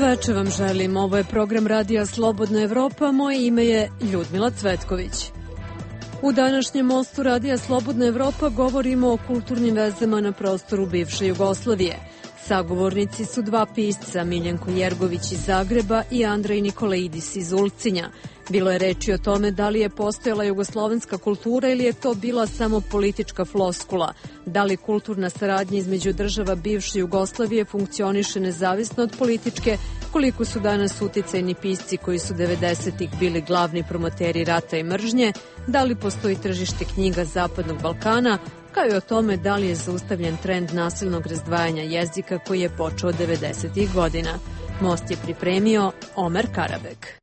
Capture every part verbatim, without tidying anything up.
veče vam želim. Ovo je program Radija Slobodna Evropa. Moje ime je Ljudmila Cvetković. U današnjem mostu Radija Slobodna Evropa govorimo o kulturnim vezama na prostoru bivše Jugoslavije. Sagovornici su dva pisca, Miljenko Jergović iz Zagreba i Andrej Nikolaidis iz Ulcinja. Bilo je reči o tome da li je postojala jugoslovenska kultura ili je to bila samo politička floskula. Da li kulturna saradnja između država bivše Jugoslavije funkcioniše nezavisno od političke, koliko su danas uticajni pisci koji su devedesetih bili glavni promoteri rata i mržnje, da li postoji tržište knjiga Zapadnog Balkana, kao i o tome da li je zaustavljen trend nasilnog razdvajanja jezika koji je počeo devedesetih godina. Most je pripremio Omer Karabek.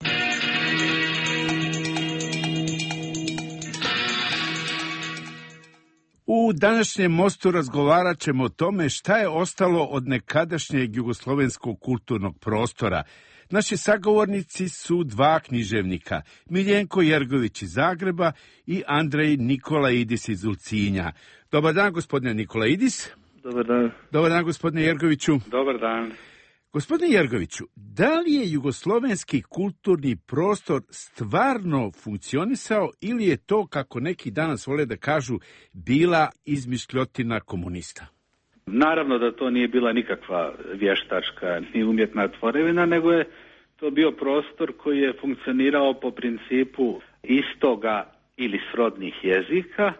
U današnjem mostu razgovarat ćemo o tome šta je ostalo od nekadašnjeg jugoslovenskog kulturnog prostora. Naši sagovornici su dva književnika, Miljenko Jergović iz Zagreba i Andrej Nikolaidis iz Ulcinja. Dobar dan, gospodine Nikolaidis. Dobar dan. Dobar dan, gospodine Jergoviću. Dobar dan. Gospodine Jergoviću, da li je jugoslovenski kulturni prostor stvarno funkcionisao ili je to, kako neki danas vole da kažu, bila izmišljotina komunista? Naravno da to nije bila nikakva vještačka ni umjetna tvorevina, nego je to bio prostor koji je funkcionirao po principu istoga ili srodnih jezika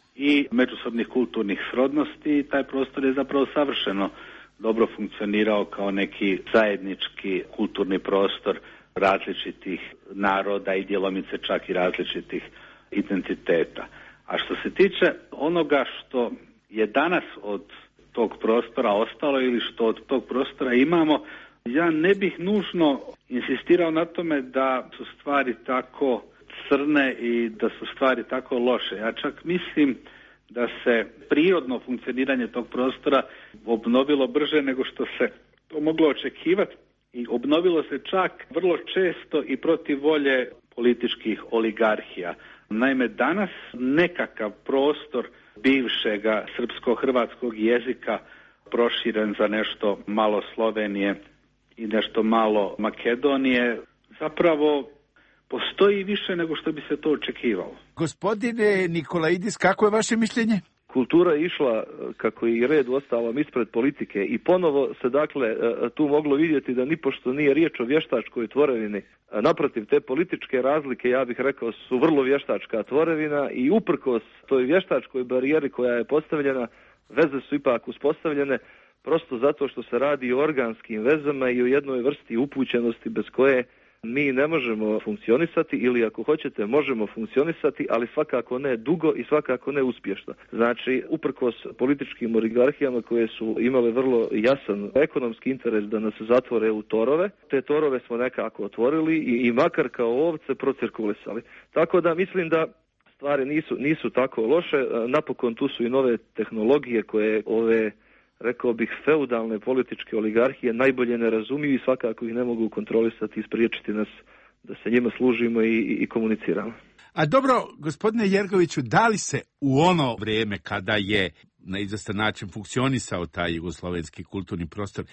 i međusobnih kulturnih srodnosti. Taj prostor je zapravo savršeno dobro funkcionirao kao neki zajednički kulturni prostor različitih naroda i djelomice čak i različitih identiteta. A što se tiče onoga što je danas od tog prostora ostalo ili što od tog prostora imamo, ja ne bih nužno insistirao na tome da su stvari tako crne i da su stvari tako loše. Ja čak mislim da se prirodno funkcioniranje tog prostora obnovilo brže nego što se to moglo očekivati i obnovilo se čak vrlo često i protiv volje političkih oligarhija. Naime, danas nekakav prostor bivšega srpsko-hrvatskog jezika proširen za nešto malo Slovenije i nešto malo Makedonije zapravo postoji više nego što bi se to očekivalo. Gospodine Nikolaidis, kako je vaše mišljenje? Kultura je išla, kako je i red uostalom, ispred politike i ponovo se dakle tu moglo vidjeti da nipošto nije riječ o vještačkoj tvorevini. Naprotiv, te političke razlike, ja bih rekao, su vrlo vještačka tvorevina i uprkos toj vještačkoj barijeri koja je postavljena, veze su ipak uspostavljene prosto zato što se radi o organskim vezama i o jednoj vrsti upućenosti bez koje mi ne možemo funkcionisati ili ako hoćete možemo funkcionisati, ali svakako ne dugo i svakako ne uspješno. Znači, uprkos političkim oligarhijama koje su imale vrlo jasan ekonomski interes da nas zatvore u torove, te torove smo nekako otvorili i, i makar kao ovce procirkulisali. Tako da mislim da stvari nisu, nisu tako loše. Napokon tu su i nove tehnologije koje ove, rekao bih, feudalne političke oligarhije najbolje ne razumiju i svakako ih ne mogu kontrolisati i spriječiti nas da se njima služimo i, i, i komuniciramo. A dobro, gospodine Jergoviću, da li se u ono vrijeme kada je na izvestan način funkcionisao taj jugoslovenski kulturni prostor,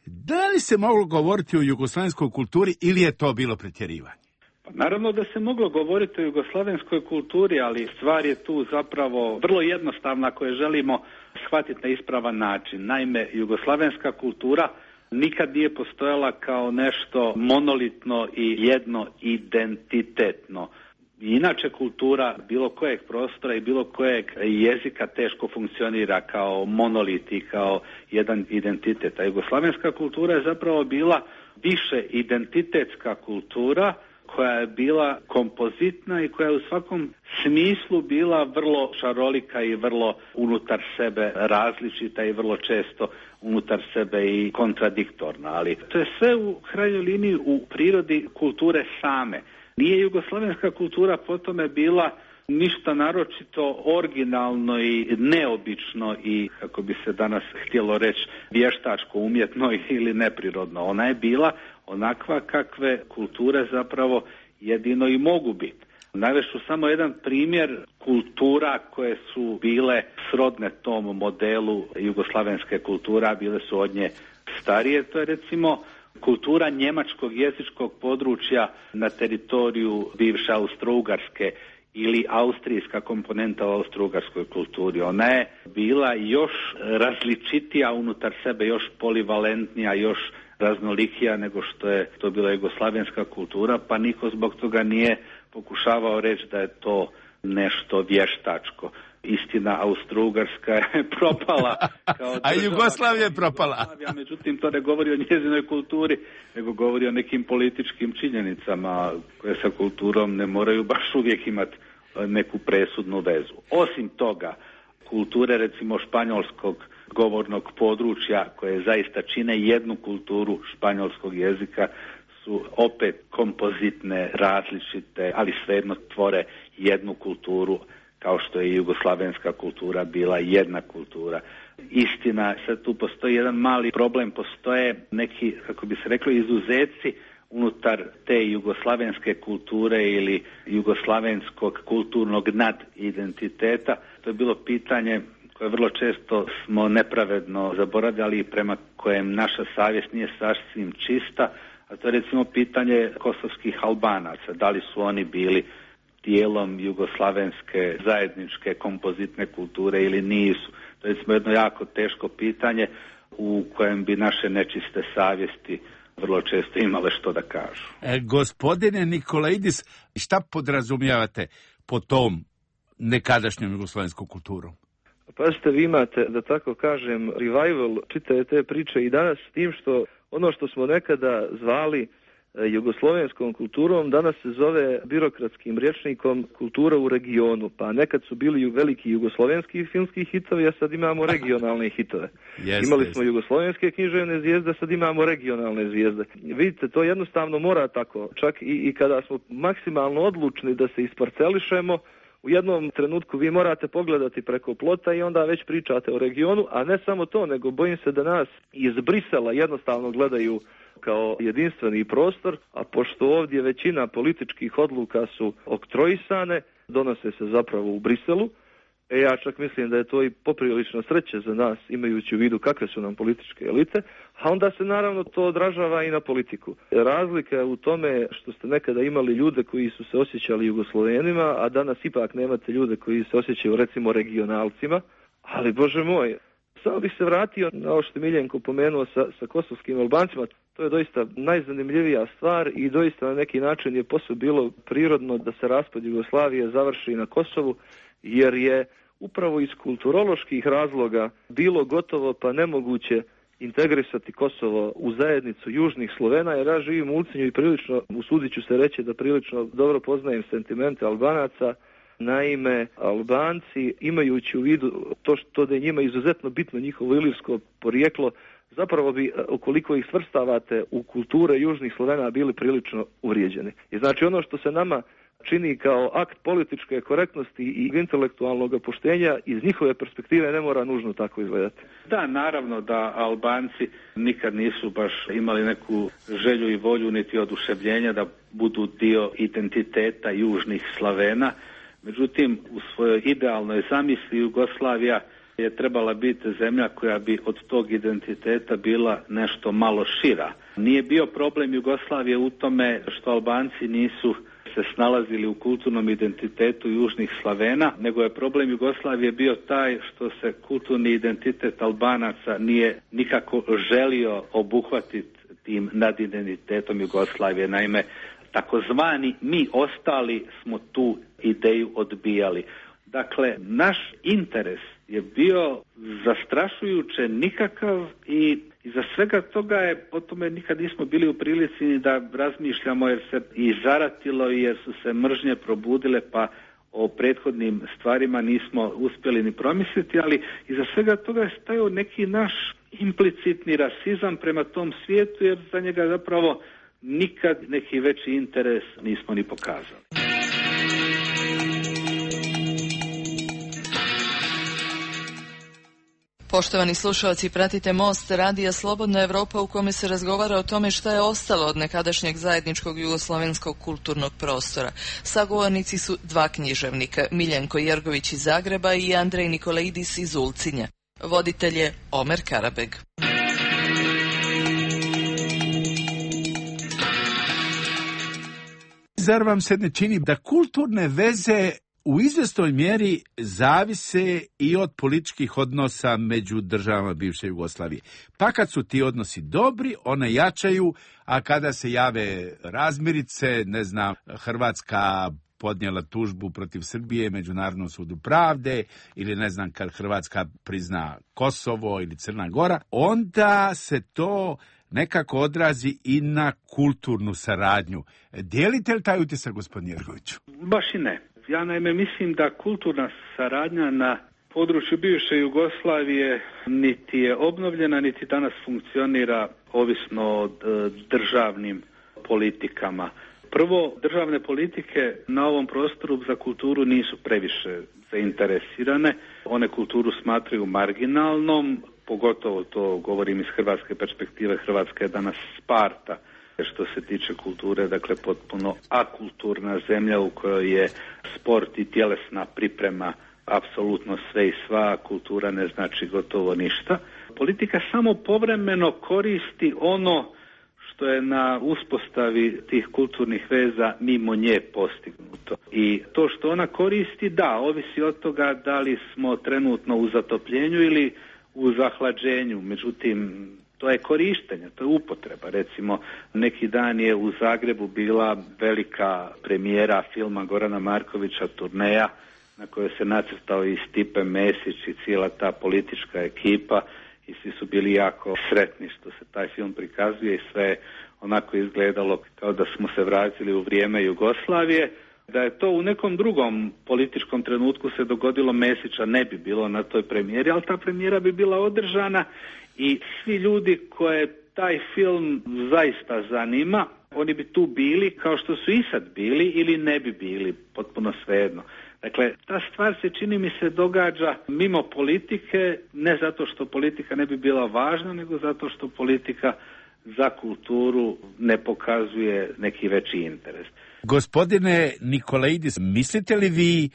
da li se moglo govoriti o jugoslovenskoj kulturi ili je to bilo pretjerivanje? Naravno da se moglo govoriti o jugoslavenskoj kulturi, ali stvar je tu zapravo vrlo jednostavna ako je želimo shvatiti na ispravan način. Naime, jugoslavenska kultura nikad nije postojala kao nešto monolitno i jedno identitetno. Inače kultura bilo kojeg prostora i bilo kojeg jezika teško funkcionira kao monolit i kao jedan identitet. A jugoslavenska kultura je zapravo bila više identitetska kultura koja je bila kompozitna i koja je u svakom smislu bila vrlo šarolika i vrlo unutar sebe različita i vrlo često unutar sebe i kontradiktorna. Ali to je sve u krajnjoj liniji u prirodi kulture same. Nije jugoslavenska kultura po tome bila ništa naročito originalno i neobično i, kako bi se danas htjelo reći, vještačko, umjetno ili neprirodno. Ona je bila onakva kakve kulture zapravo jedino i mogu biti. Navešću samo jedan primjer kultura koje su bile srodne tom modelu jugoslavenske kulture, bile su od nje starije. To je recimo kultura njemačkog jezičkog područja na teritoriju bivše Austro-Ugarske ili austrijska komponenta u austro-ugarskoj kulturi. Ona je bila još različitija unutar sebe, još polivalentnija, još raznolikija nego što je to bila jugoslavenska kultura, pa niko zbog toga nije pokušavao reći da je to nešto vještačko. Istina, Austro-Ugarska je propala kao država, a Jugoslavija je propala. Međutim, to ne govori o njezinoj kulturi, nego govori o nekim političkim činjenicama koje sa kulturom ne moraju baš uvijek imati neku presudnu vezu. Osim toga, kulture recimo španjolskog govornog područja koje zaista čine jednu kulturu španjolskog jezika su opet kompozitne, različite, ali svejedno tvore jednu kulturu, kao što je jugoslavenska kultura bila jedna kultura. Istina, sad tu postoji jedan mali problem, postoje neki, kako bi se reklo, izuzeci unutar te jugoslavenske kulture ili jugoslavenskog kulturnog nadidentiteta. To je bilo pitanje koje vrlo često smo nepravedno zaboravljali, prema kojem naša savjest nije sasvim čista, a to je recimo pitanje kosovskih Albanaca. Da li su oni bili dijelom jugoslavenske zajedničke kompozitne kulture ili nisu? To je recimo jedno jako teško pitanje u kojem bi naše nečiste savjesti vrlo često imale što da kažu. E, gospodine Nikolaidis, šta podrazumijevate po tom nekadašnjom jugoslovenskom kulturom? Pazite, vi imate, da tako kažem, revival čitave te priče i danas, s tim što ono što smo nekada zvali jugoslovenskom kulturom, danas se zove birokratskim rječnikom kultura u regionu. Pa nekad su bili veliki jugoslovenski filmski hitovi, a sad imamo regionalne hitove. Yes, Imali yes. smo jugoslovenske književne zvijezde, sad imamo regionalne zvijezde. Vidite, to jednostavno mora tako. Čak i, i kada smo maksimalno odlučni da se isparcelišemo, u jednom trenutku vi morate pogledati preko plota i onda već pričate o regionu, a ne samo to, nego bojim se da nas iz Brisela jednostavno gledaju kao jedinstveni prostor, a pošto ovdje većina političkih odluka su oktroisane, donose se zapravo u Briselu, e ja čak mislim da je to i poprilično sreće za nas, imajući u vidu kakve su nam političke elite, a onda se naravno to odražava i na politiku. Razlika je u tome što ste nekada imali ljude koji su se osjećali Jugoslovenima, a danas ipak nemate ljude koji se osjećaju recimo regionalcima, ali Bože moj, samo bih se vratio na ovo što je Miljenko pomenuo sa, sa kosovskim Albancima. To je doista najzanimljivija stvar i doista na neki način je posle bilo prirodno da se raspad Jugoslavije završi na Kosovu, jer je upravo iz kulturoloških razloga bilo gotovo pa nemoguće integrisati Kosovo u zajednicu južnih Slovena, jer ja živim u Ulcinju i prilično, usudit ću se reći da prilično dobro poznajem sentimente Albanaca. Naime, Albanci, imajući u vidu to što da je njima izuzetno bitno njihovo ilirsko porijeklo, zapravo bi, ukoliko ih svrstavate u kulture južnih Slovena, bili prilično uvrijeđeni. I znači ono što se nama čini kao akt političke korektnosti i intelektualnog poštenja, iz njihove perspektive ne mora nužno tako izgledati. Da, naravno da Albanci nikad nisu baš imali neku želju i volju niti oduševljenja da budu dio identiteta južnih Slavena. Međutim, u svojoj idealnoj zamisli Jugoslavija je trebala biti zemlja koja bi od tog identiteta bila nešto malo šira. Nije bio problem Jugoslavije u tome što Albanci nisu se snalazili u kulturnom identitetu južnih Slavena, nego je problem Jugoslavije bio taj što se kulturni identitet Albanaca nije nikako želio obuhvatiti tim nadidentitetom Jugoslavije. Naime, takozvani mi ostali smo tu ideju odbijali. Dakle, naš interes je bio zastrašujuće nikakav i iza svega toga je po tome nikad nismo bili u prilici ni da razmišljamo, jer se i zaratilo i jer su se mržnje probudile, pa o prethodnim stvarima nismo uspjeli ni promisliti, ali iza svega toga je stajao neki naš implicitni rasizam prema tom svijetu, jer za njega zapravo nikad neki veći interes nismo ni pokazali. Poštovani slušalci, pratite Most radija Slobodna Evropa u kome se razgovara o tome šta je ostalo od nekadašnjeg zajedničkog jugoslovenskog kulturnog prostora. Sagovornici su dva književnika, Miljenko Jergović iz Zagreba i Andrej Nikolaidis iz Ulcinja. Voditelj je Omer Karabeg. zar vam se ne čini da kulturne veze u izvjesnoj mjeri zavise i od političkih odnosa među državama bivše Jugoslavije? Pa kad su ti odnosi dobri, one jačaju, a kada se jave razmirice, ne znam, Hrvatska podnijela tužbu protiv Srbije Međunarodnom sudu pravde, ili ne znam, kad Hrvatska prizna Kosovo ili Crna Gora, onda se to nekako odrazi i na kulturnu saradnju. Dijelite li taj utisak, gospodin Jergoviću? Baš i ne. Ja naime mislim da kulturna saradnja na području bivše Jugoslavije niti je obnovljena, niti danas funkcionira ovisno o državnim politikama. Prvo, državne politike na ovom prostoru za kulturu nisu previše zainteresirane. One kulturu smatraju marginalnom, pogotovo to govorim iz hrvatske perspektive. Hrvatska je danas Sparta što se tiče kulture, dakle potpuno akulturna zemlja u kojoj je sport i tjelesna priprema apsolutno sve i sva, a kultura ne znači gotovo ništa. Politika samo povremeno koristi ono što je na uspostavi tih kulturnih veza mimo nje postignuto. I to što ona koristi, da, ovisi od toga da li smo trenutno u zatopljenju ili u zahlađenju. Međutim, to je korištenje, to je upotreba. Recimo, neki dan je u Zagrebu bila velika premijera filma Gorana Markovića Turneja, na kojoj se nacrtao i Stipe Mesić i cijela ta politička ekipa, i svi su bili jako sretni što se taj film prikazuje i sve onako izgledalo kao da smo se vratili u vrijeme Jugoslavije. Da je to u nekom drugom političkom trenutku se dogodilo, Mesića ne bi bilo na toj premijeri, ali ta premijera bi bila održana i svi ljudi koje taj film zaista zanima, oni bi tu bili kao što su i sad bili ili ne bi bili, potpuno svejedno. Dakle, ta stvar se, čini mi se, događa mimo politike, ne zato što politika ne bi bila važna, nego zato što politika za kulturu ne pokazuje neki veći interes. Gospodine Nikolaidis, mislite li vi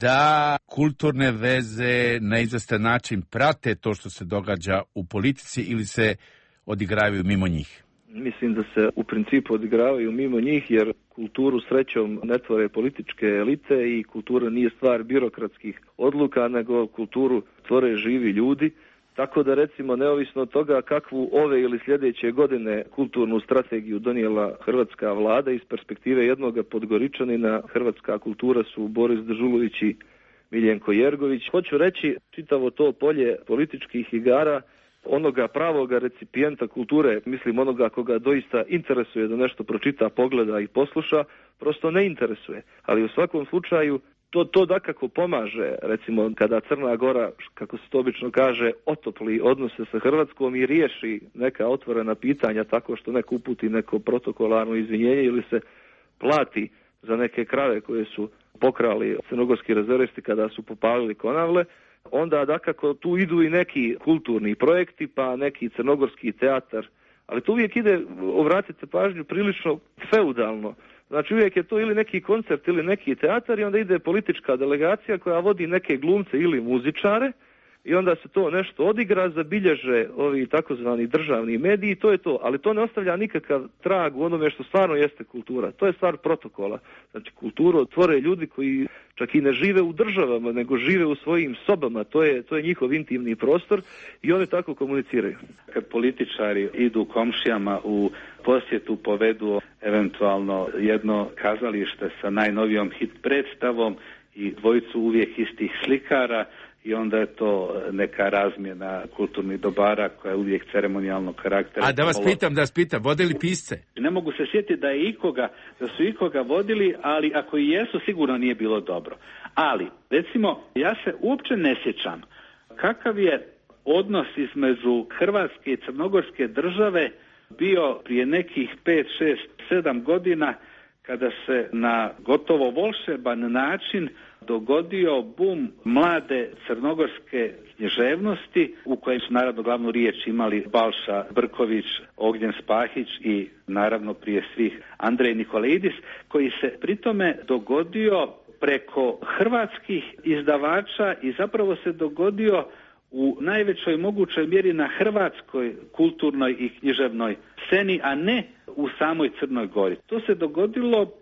da kulturne veze na izvestan način prate to što se događa u politici ili se odigravaju mimo njih? Mislim da se u principu odigravaju mimo njih, jer kulturu srećom ne tvore političke elite i kultura nije stvar birokratskih odluka, nego kulturu tvore živi ljudi. Tako da, recimo, neovisno od toga kakvu ove ili sljedeće godine kulturnu strategiju donijela hrvatska vlada, iz perspektive jednoga Podgoričanina, hrvatska kultura su Boris Dežulović i Miljenko Jergović. Hoću reći, čitavo to polje političkih igara, onoga pravoga recipijenta kulture, mislim onoga koga doista interesuje da nešto pročita, pogleda i posluša, prosto ne interesuje. Ali u svakom slučaju to, to dakako pomaže, recimo kada Crna Gora, kako se to obično kaže, otopli odnose sa Hrvatskom i riješi neka otvorena pitanja tako što neko uputi neko protokolarno izvinjenje ili se plati za neke krave koje su pokrali crnogorski rezervisti kada su popalili Konavle, onda dakako tu idu i neki kulturni projekti, pa neki crnogorski teatar, ali to uvijek ide, obratite pažnju, prilično feudalno. Znači uvijek je to ili neki koncert ili neki teatar i onda ide politička delegacija koja vodi neke glumce ili muzičare i onda se to nešto odigra, zabilježe ovi takozvani državni mediji i to je to. Ali to ne ostavlja nikakav trag u onome što stvarno jeste kultura. To je stvar protokola. Znači kulturu otvore ljudi koji čak i ne žive u državama, nego žive u svojim sobama. To je, to je njihov intimni prostor i oni tako komuniciraju. Kad političari idu komšijama u posjetu, povedu eventualno jedno kazalište sa najnovijom hit predstavom i dvojicu uvijek istih slikara, i onda je to neka razmjena kulturnih dobara koja je uvijek ceremonijalnog karaktera. A da vas pitam, da vas pitam, vodili pisce? Ne mogu se sjetiti da je ikoga, da su ikoga vodili, ali ako i jesu, sigurno nije bilo dobro. Ali, recimo, ja se uopće ne sjećam kakav je odnos između Hrvatske i Crnogorske države bio prije nekih pet, šest, sedam godina, kada se na gotovo volšeban način dogodio bum mlade crnogorske književnosti, u kojem su naravno glavnu riječ imali Balša Brković, Ognjen Spahić i naravno prije svih Andrej Nikolaidis, koji se pritome dogodio preko hrvatskih izdavača i zapravo se dogodio u najvećoj mogućoj mjeri na hrvatskoj kulturnoj i književnoj sceni, a ne u samoj Crnoj Gori. To se dogodilo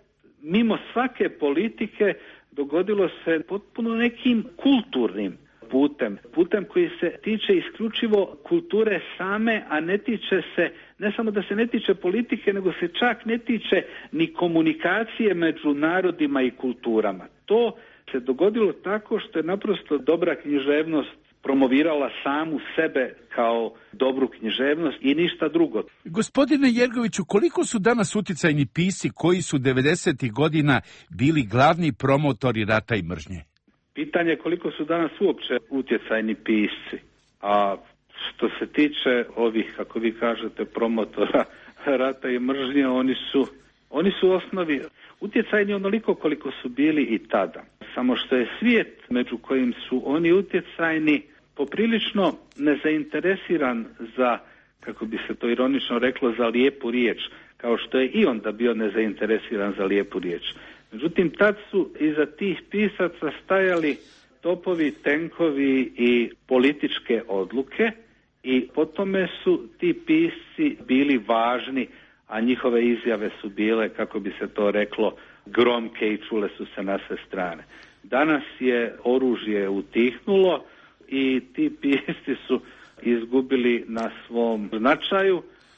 mimo svake politike dogodilo se potpuno nekim kulturnim putem, putem koji se tiče isključivo kulture same, a ne tiče se, ne samo da se ne tiče politike, nego se čak ne tiče ni komunikacije među narodima i kulturama. To se dogodilo tako što je naprosto dobra književnost promovirala samu sebe kao dobru književnost i ništa drugo. Gospodine Jergoviću, koliko su danas utjecajni pisci koji su devedesetih godina bili glavni promotori rata i mržnje? Pitanje je koliko su danas uopće utjecajni pisci. A što se tiče ovih, kako vi kažete, promotora rata i mržnje, oni su, oni su u osnovi utjecajni onoliko koliko su bili i tada. Samo što je svijet među kojim su oni utjecajni poprilično nezainteresiran za, kako bi se to ironično reklo, za lijepu riječ, kao što je i onda bio nezainteresiran za lijepu riječ. Međutim, tad su iza tih pisaca stajali topovi, tenkovi i političke odluke i po tome su ti pisci bili važni, a njihove izjave su bile, kako bi se to reklo, gromke i čule su se na sve strane. Danas je oružje utihnulo i ti pisci su izgubili na svom značaju,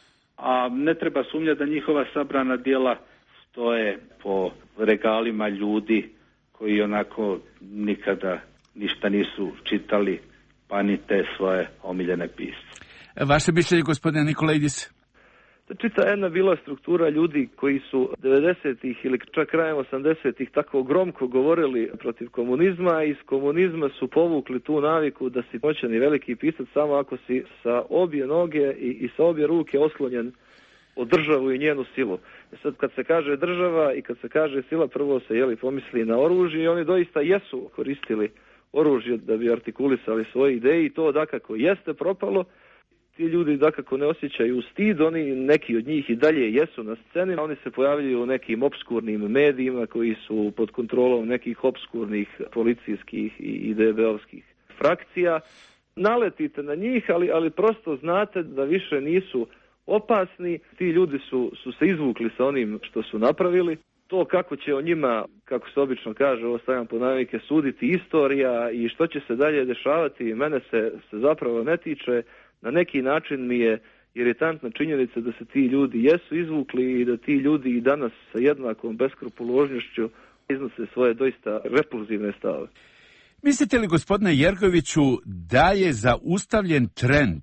a ne treba sumnjati da njihova sabrana djela stoje po regalima ljudi koji onako nikada ništa nisu čitali, pa ni te svoje omiljene pisce. Vaše mišljenje, gospodine Nikolaidis? Čita jedna bila struktura ljudi koji su devedesetih ili čak krajem osamdesetih tako gromko govorili protiv komunizma i iz komunizma su povukli tu naviku da si moćan i veliki pisac samo ako si sa obje noge i, i sa obje ruke oslonjen o državu i njenu silu. E sad kad se kaže država i kad se kaže sila, prvo se jeli pomisli na oružje i oni doista jesu koristili oružje da bi artikulisali svoje ideje i to dakako jeste propalo. Ti ljudi dakako ne osjećaju stid, oni neki od njih i dalje jesu na sceni, a oni se pojavljaju u nekim opskurnim medijima koji su pod kontrolom nekih opskurnih policijskih i de be-ovskih frakcija. Naletite na njih, ali, ali prosto znate da više nisu opasni. Ti ljudi su, su se izvukli sa onim što su napravili. To kako će o njima, kako se obično kaže, ovo stavljam po navike, suditi istorija i što će se dalje dešavati, mene se, se zapravo ne tiče. Na neki način mi je iritantna činjenica da se ti ljudi jesu izvukli i da ti ljudi i danas sa jednakom beskrupuložnošću iznose svoje doista repulzivne stave. Mislite li, gospodine Jergoviću, da je zaustavljen trend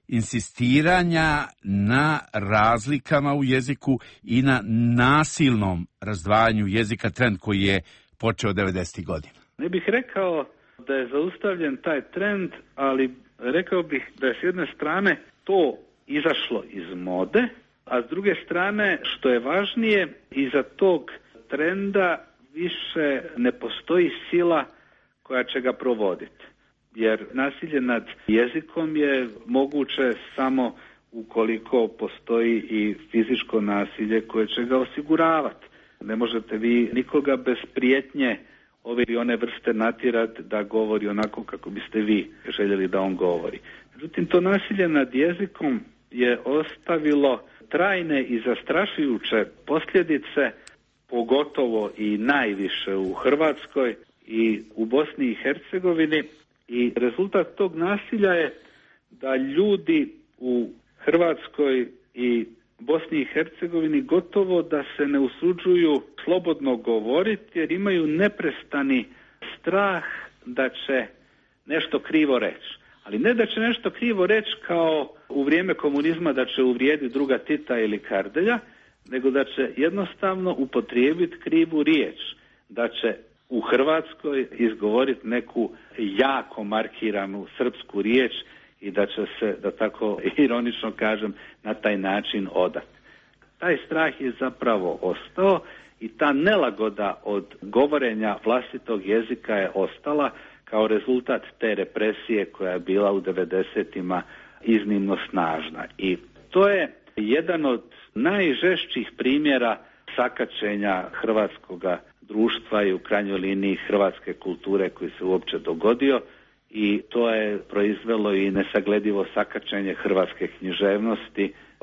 insistiranja na razlikama u jeziku i na nasilnom razdvajanju jezika, trend koji je počeo devedesetih godina? Ne bih rekao da je zaustavljen taj trend, ali rekao bih da je s jedne strane to izašlo iz mode, a s druge strane, što je važnije, iza tog trenda više ne postoji sila koja će ga provoditi. Jer nasilje nad jezikom je moguće samo ukoliko postoji i fizičko nasilje koje će ga osiguravati. Ne možete vi nikoga bez prijetnje ove i one vrste natjerati da govori onako kako biste vi željeli da on govori. Međutim, to nasilje nad jezikom je ostavilo trajne i zastrašujuće posljedice, pogotovo i najviše u Hrvatskoj i u Bosni i Hercegovini. I rezultat tog nasilja je da ljudi u Hrvatskoj i Bosni i Hercegovini gotovo da se ne usuđuju slobodno govoriti jer imaju neprestani strah da će nešto krivo reći. Ali ne da će nešto krivo reći kao u vrijeme komunizma da će uvrijediti druga Tita ili Kardelja, nego da će jednostavno upotrijebiti krivu riječ, da će u Hrvatskoj izgovoriti neku jako markiranu srpsku riječ i da će se, da tako ironično kažem, na taj način odati. Taj strah je zapravo ostao i ta nelagoda od govorenja vlastitog jezika je ostala kao rezultat te represije koja je bila u devedesetima iznimno snažna. I to je jedan od najžešćih primjera sakaćenja hrvatskoga društva i u krajnjoj liniji hrvatske kulture koji se uopće dogodio i to je proizvelo i nesagledivo sakaćenje hrvatske književnosti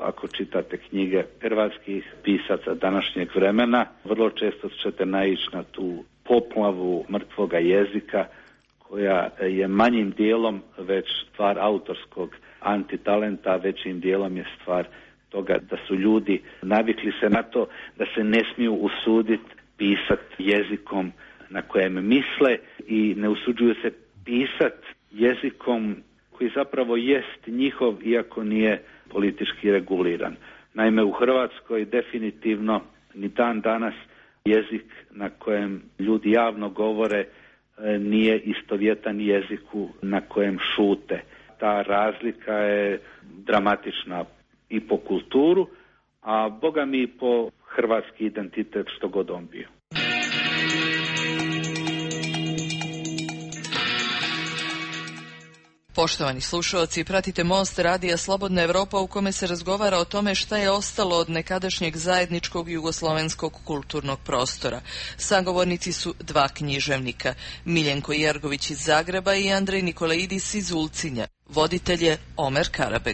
Ako čitate knjige hrvatskih pisaca današnjeg vremena, vrlo često ćete naići na tu poplavu mrtvoga jezika koja je manjim dijelom već stvar autorskog antitalenta, većim dijelom je stvar toga da su ljudi navikli se na to da se ne smiju usuditi pisati jezikom na kojem misle i ne usuđuju se pisati jezikom koji zapravo jest njihov, iako nije politički reguliran. Naime, u Hrvatskoj definitivno ni dan danas jezik na kojem ljudi javno govore nije istovjetan jeziku na kojem šute. Ta razlika je dramatična i po kulturu, a boga mi i po hrvatski identitet što god on bio. Poštovani slušalci, pratite Most radija Slobodna Evropa u kome se razgovara o tome šta je ostalo od nekadašnjeg zajedničkog jugoslovenskog kulturnog prostora. Sagovornici su dva književnika, Miljenko Jergović iz Zagreba i Andrej Nikolaidis iz Ulcinja. Voditelj je Omer Karabeg.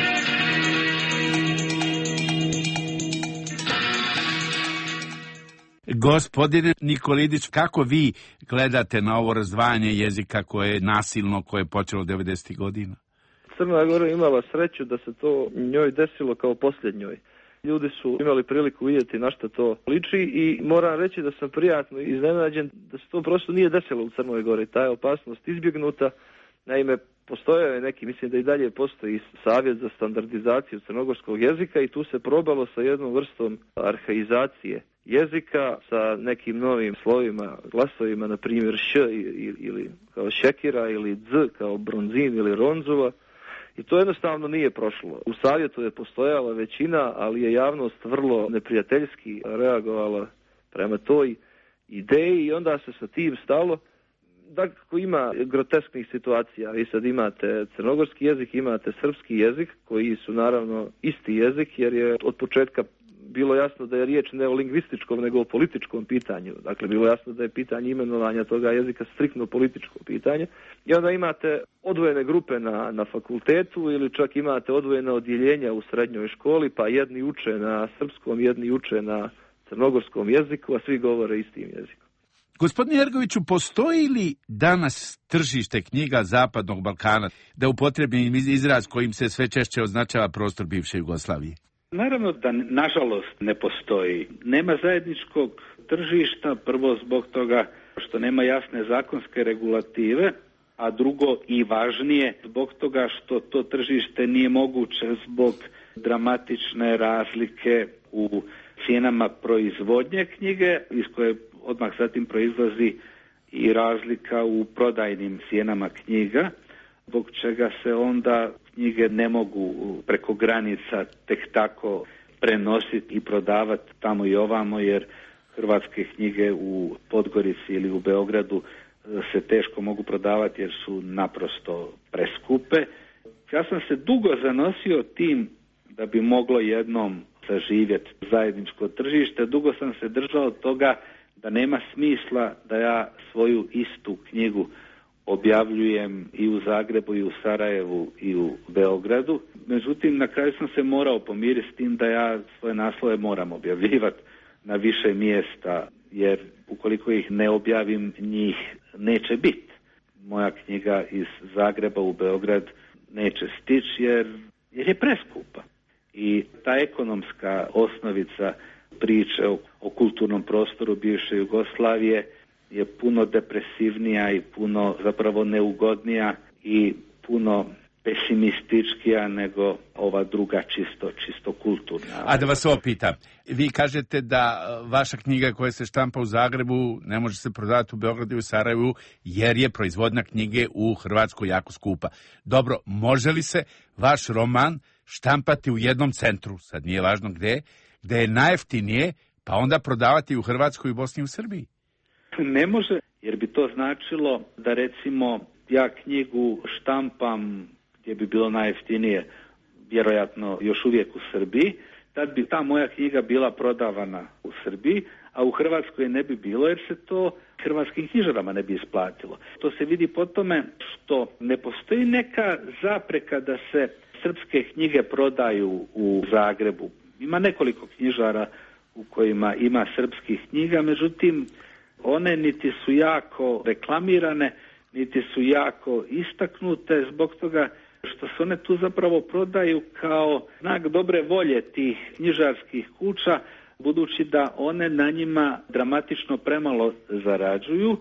Gospodine Nikolidić, kako vi gledate na ovo razdvajanje jezika koje je nasilno, koje je počelo devedesetih godina? Crna Gora imala sreću da se to njoj desilo kao posljednjoj. Ljudi su imali priliku vidjeti na što to liči i moram reći da sam prijatno iznenađen da se to prosto nije desilo u Crnoj Gori. Ta je opasnost izbjegnuta. Naime, postojao je neki, mislim da i dalje postoji savjet za standardizaciju crnogorskog jezika i tu se probalo sa jednom vrstom arhaizacije jezika, sa nekim novim slovima, glasovima, na primjer š ili kao šekira ili dz kao bronzin ili ronzula. I to jednostavno nije prošlo. U savjetu je postojala većina, ali je javnost vrlo neprijateljski reagovala prema toj ideji i onda se sa tim stalo. Dakle, ima grotesknih situacija. Vi sad imate crnogorski jezik, imate srpski jezik, koji su naravno isti jezik, jer je od početka bilo jasno da je riječ ne o lingvističkom, nego o političkom pitanju. Dakle, bilo jasno da je pitanje imenovanja toga jezika striktno političko pitanje. I onda imate odvojene grupe na, na fakultetu ili čak imate odvojene odjeljenja u srednjoj školi, pa jedni uče na srpskom, jedni uče na crnogorskom jeziku, a svi govore istim jezikom. Gospodine Jergoviću, postoji li danas tržište knjiga Zapadnog Balkana, da upotrijebim izraz kojim se sve češće označava prostor bivše Jugoslavije? Naravno da nažalost ne postoji. Nema zajedničkog tržišta, prvo zbog toga što nema jasne zakonske regulative, a drugo i važnije zbog toga što to tržište nije moguće zbog dramatične razlike u cijenama proizvodnje knjige, iz koje odmah zatim proizlazi i razlika u prodajnim cijenama knjiga, zbog čega se onda knjige ne mogu preko granica tek tako prenositi i prodavati tamo i ovamo, jer hrvatske knjige u Podgorici ili u Beogradu se teško mogu prodavati jer su naprosto preskupe. Ja sam se dugo zanosio tim da bi moglo jednom zaživjeti zajedničko tržište. Dugo sam se držao toga da nema smisla da ja svoju istu knjigu objavljujem i u Zagrebu, i u Sarajevu, i u Beogradu. Međutim, na kraju sam se morao pomiriti s tim da ja svoje naslove moram objavljivati na više mjesta, jer ukoliko ih ne objavim, njih neće biti. Moja knjiga iz Zagreba u Beograd neće stići jer, jer je preskupa. I ta ekonomska osnovica priče o, o kulturnom prostoru bivše Jugoslavije je puno depresivnija i puno zapravo neugodnija i puno pesimističkija nego ova druga čisto, čisto kulturna. A da vas opitam, vi kažete da vaša knjiga koja se štampa u Zagrebu ne može se prodati u Beogradu i u Sarajevu jer je proizvodnja knjige u Hrvatskoj jako skupa. Dobro, može li se vaš roman štampati u jednom centru, sad nije važno gde, gde je najjeftinije, pa onda prodavati u Hrvatskoj, u Bosni i u Srbiji? Ne može, jer bi to značilo da recimo ja knjigu štampam gdje bi bilo najjeftinije, vjerojatno još uvijek u Srbiji, tad bi ta moja knjiga bila prodavana u Srbiji, a u Hrvatskoj ne bi bilo jer se to hrvatskim knjižarama ne bi isplatilo. To se vidi po tome što ne postoji neka zapreka da se srpske knjige prodaju u Zagrebu. Ima nekoliko knjižara u kojima ima srpskih knjiga, međutim one niti su jako reklamirane, niti su jako istaknute zbog toga što se one tu zapravo prodaju kao znak dobre volje tih knjižarskih kuća, budući da one na njima dramatično premalo zarađuju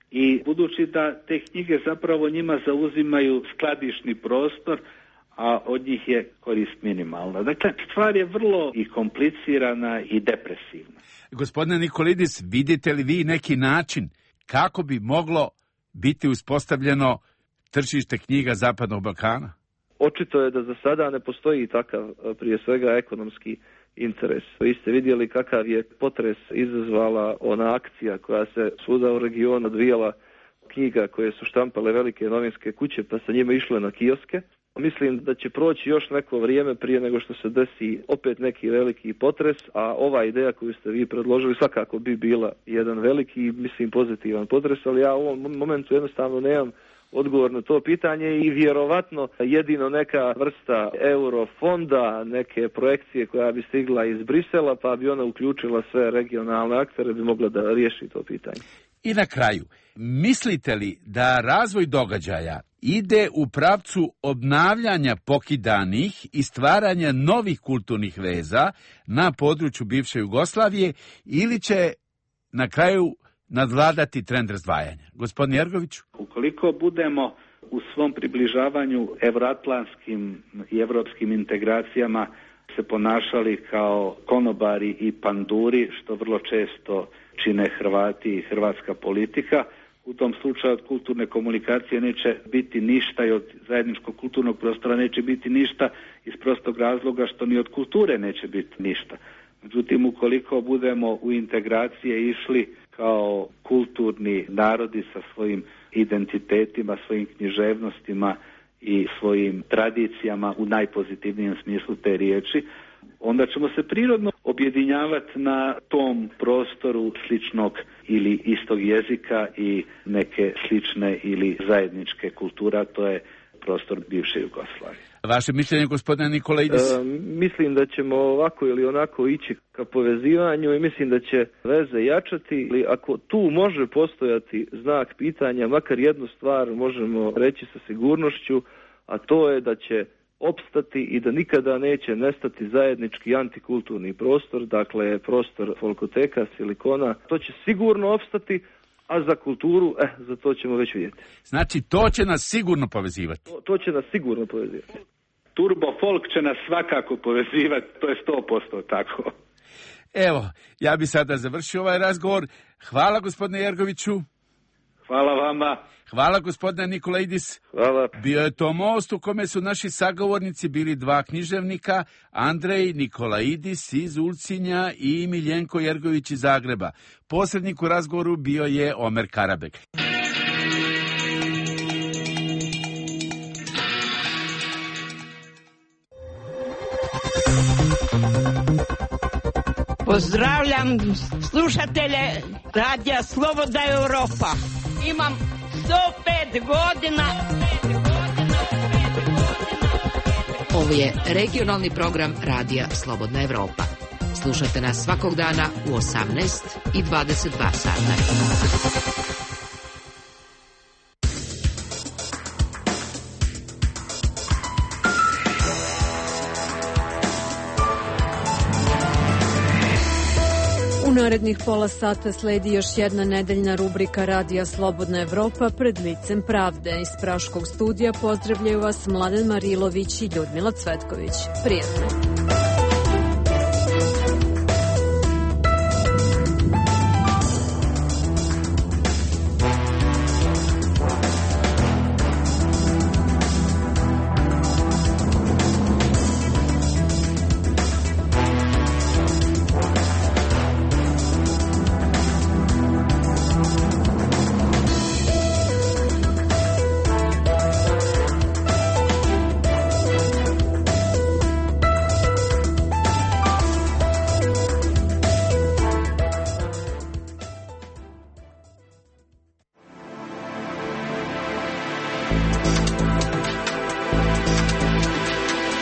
i budući da te knjige zapravo njima zauzimaju skladišni prostor, a od njih je korist minimalna. Dakle, stvar je vrlo i komplicirana i depresivna. Gospodine Nikolidis, vidite li vi neki način kako bi moglo biti uspostavljeno tržište knjiga Zapadnog Balkana? Očito je da za sada ne postoji takav, prije svega, ekonomski interes. Vi ste vidjeli kakav je potres izazvala ona akcija koja se svuda u regionu odvijala, knjiga koje su štampale velike novinske kuće pa sa njima išle na kioske. Mislim da će proći još neko vrijeme prije nego što se desi opet neki veliki potres, a ova ideja koju ste vi predložili svakako bi bila jedan veliki, mislim, pozitivan potres, ali ja u ovom momentu jednostavno nemam odgovor na to pitanje i vjerovatno jedino neka vrsta eurofonda, neke projekcije koja bi stigla iz Brisela pa bi ona uključila sve regionalne aktere bi mogla da riješi to pitanje. I na kraju, mislite li da razvoj događaja ide u pravcu obnavljanja pokidanih i stvaranja novih kulturnih veza na području bivše Jugoslavije ili će na kraju nadvladati trend razdvajanja? Gospodin Jergoviću? Ukoliko budemo u svom približavanju evroatlantskim i evropskim integracijama se ponašali kao konobari i panduri, što vrlo često čine Hrvati i hrvatska politika, u tom slučaju od kulturne komunikacije neće biti ništa i od zajedničkog kulturnog prostora neće biti ništa iz prostog razloga što ni od kulture neće biti ništa. Međutim, ukoliko budemo u integracije išli kao kulturni narodi sa svojim identitetima, svojim književnostima i svojim tradicijama u najpozitivnijem smislu te riječi, onda ćemo se prirodno objedinjavati na tom prostoru sličnog ili istog jezika i neke slične ili zajedničke kulture, to je prostor bivše Jugoslavije. Vaše mišljenje, gospodine Nikolidis? E, mislim da ćemo ovako ili onako ići ka povezivanju i mislim da će veze jačati. Ali ako tu može postojati znak pitanja, makar jednu stvar možemo reći sa sigurnošću, a to je da će opstati i da nikada neće nestati zajednički antikulturni prostor, dakle prostor Folkoteka, Silikona. To će sigurno opstati, a za kulturu, eh, za to ćemo već vidjeti. Znači, to će nas sigurno povezivati. To, to će nas sigurno povezivati. Turbo folk će nas svakako povezivati, to je sto posto tako. Evo, ja bi sada završio ovaj razgovor. Hvala, gospodine Jergoviću. Hvala vama. Hvala, gospodine Nikolidis. Hvala. Bio je to most u kome su naši sagovornici bili dva književnika, Andrej Nikolidis iz Ulcinja i Miljenko Jergović iz Zagreba. Posrednik u razgovoru bio je Omer Karabek. Pozdravljam slušatelje Radija Slobodna Europa. Imam sto pet godina. Ovo je regionalni program Radija Slobodna Europa. Slušajte nas svakog dana u osamnaest i dvadeset dva sata. U narednih pola sata sledi još jedna nedeljna rubrika Radija Slobodna Evropa pred licem pravde. Iz Praškog studija pozdravljaju vas Mladen Marilović i Ljudmila Cvetković. Prijatno!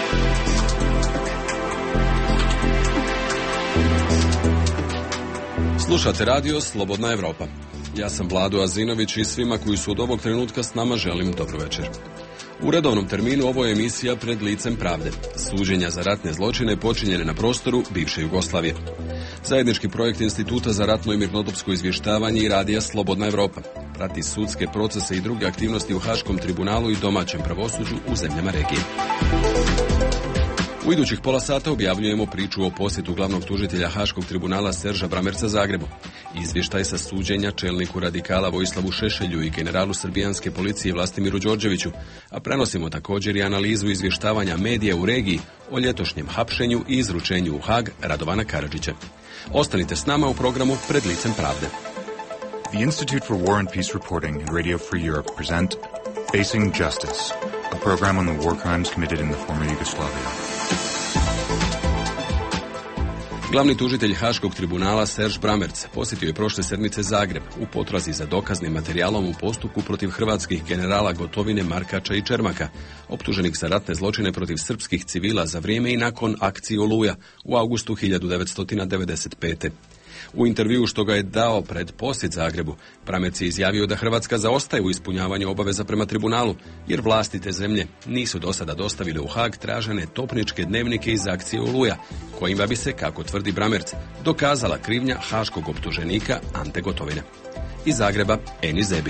Slušate radio Slobodna Evropa. Ja sam Vlado Azinović i svima koji su od ovog trenutka s nama želim dobro večer. U redovnom terminu ovo je emisija Pred licem pravde. Suđenja za ratne zločine počinjene na prostoru bivše Jugoslavije. Zajednički projekt Instituta za ratno i mirnodopsko izvještavanje i radija Slobodna Evropa. Prati sudske procese i druge aktivnosti u Haškom tribunalu i domaćem pravosuđu u zemljama regije. U idućih pola sata objavljujemo priču o posjetu glavnog tužitelja Haškog tribunala Serža Bramerca Zagrebu, izvještaj sa suđenja čelniku radikala Vojislavu Šešelju i generalu srbijanske policije Vlastimiru Đorđeviću, a prenosimo također i analizu izvještavanja medija u regiji o ljetošnjem hapšenju i izručenju u Hag Radovana Karadžića. Ostanite s nama u programu Pred licem pravde. The Institute for War and Peace Reporting and Radio Free Europe present Facing Justice, a program on the war crimes committed in the former Yugoslavia. Glavni tužitelj Haškog tribunala Serž Bramerc posjetio je prošle sedmice Zagreb u potrazi za dokaznim materijalom u postupku protiv hrvatskih generala Gotovine, Markača i Čermaka, optuženih za ratne zločine protiv srpskih civila za vrijeme i nakon akcije Oluja u avgustu hiljadu devetsto devedeset pete. U intervjuu što ga je dao pred posjet Zagrebu, Bramerc je izjavio da Hrvatska zaostaje u ispunjavanju obaveza prema tribunalu, jer vlasti te zemlje nisu do sada dostavile u Hag tražene topničke dnevnike iz akcije Oluja, kojima bi se, kako tvrdi Bramerc, dokazala krivnja haškog optuženika Ante Gotovine. Iz Zagreba, Eni Zebić.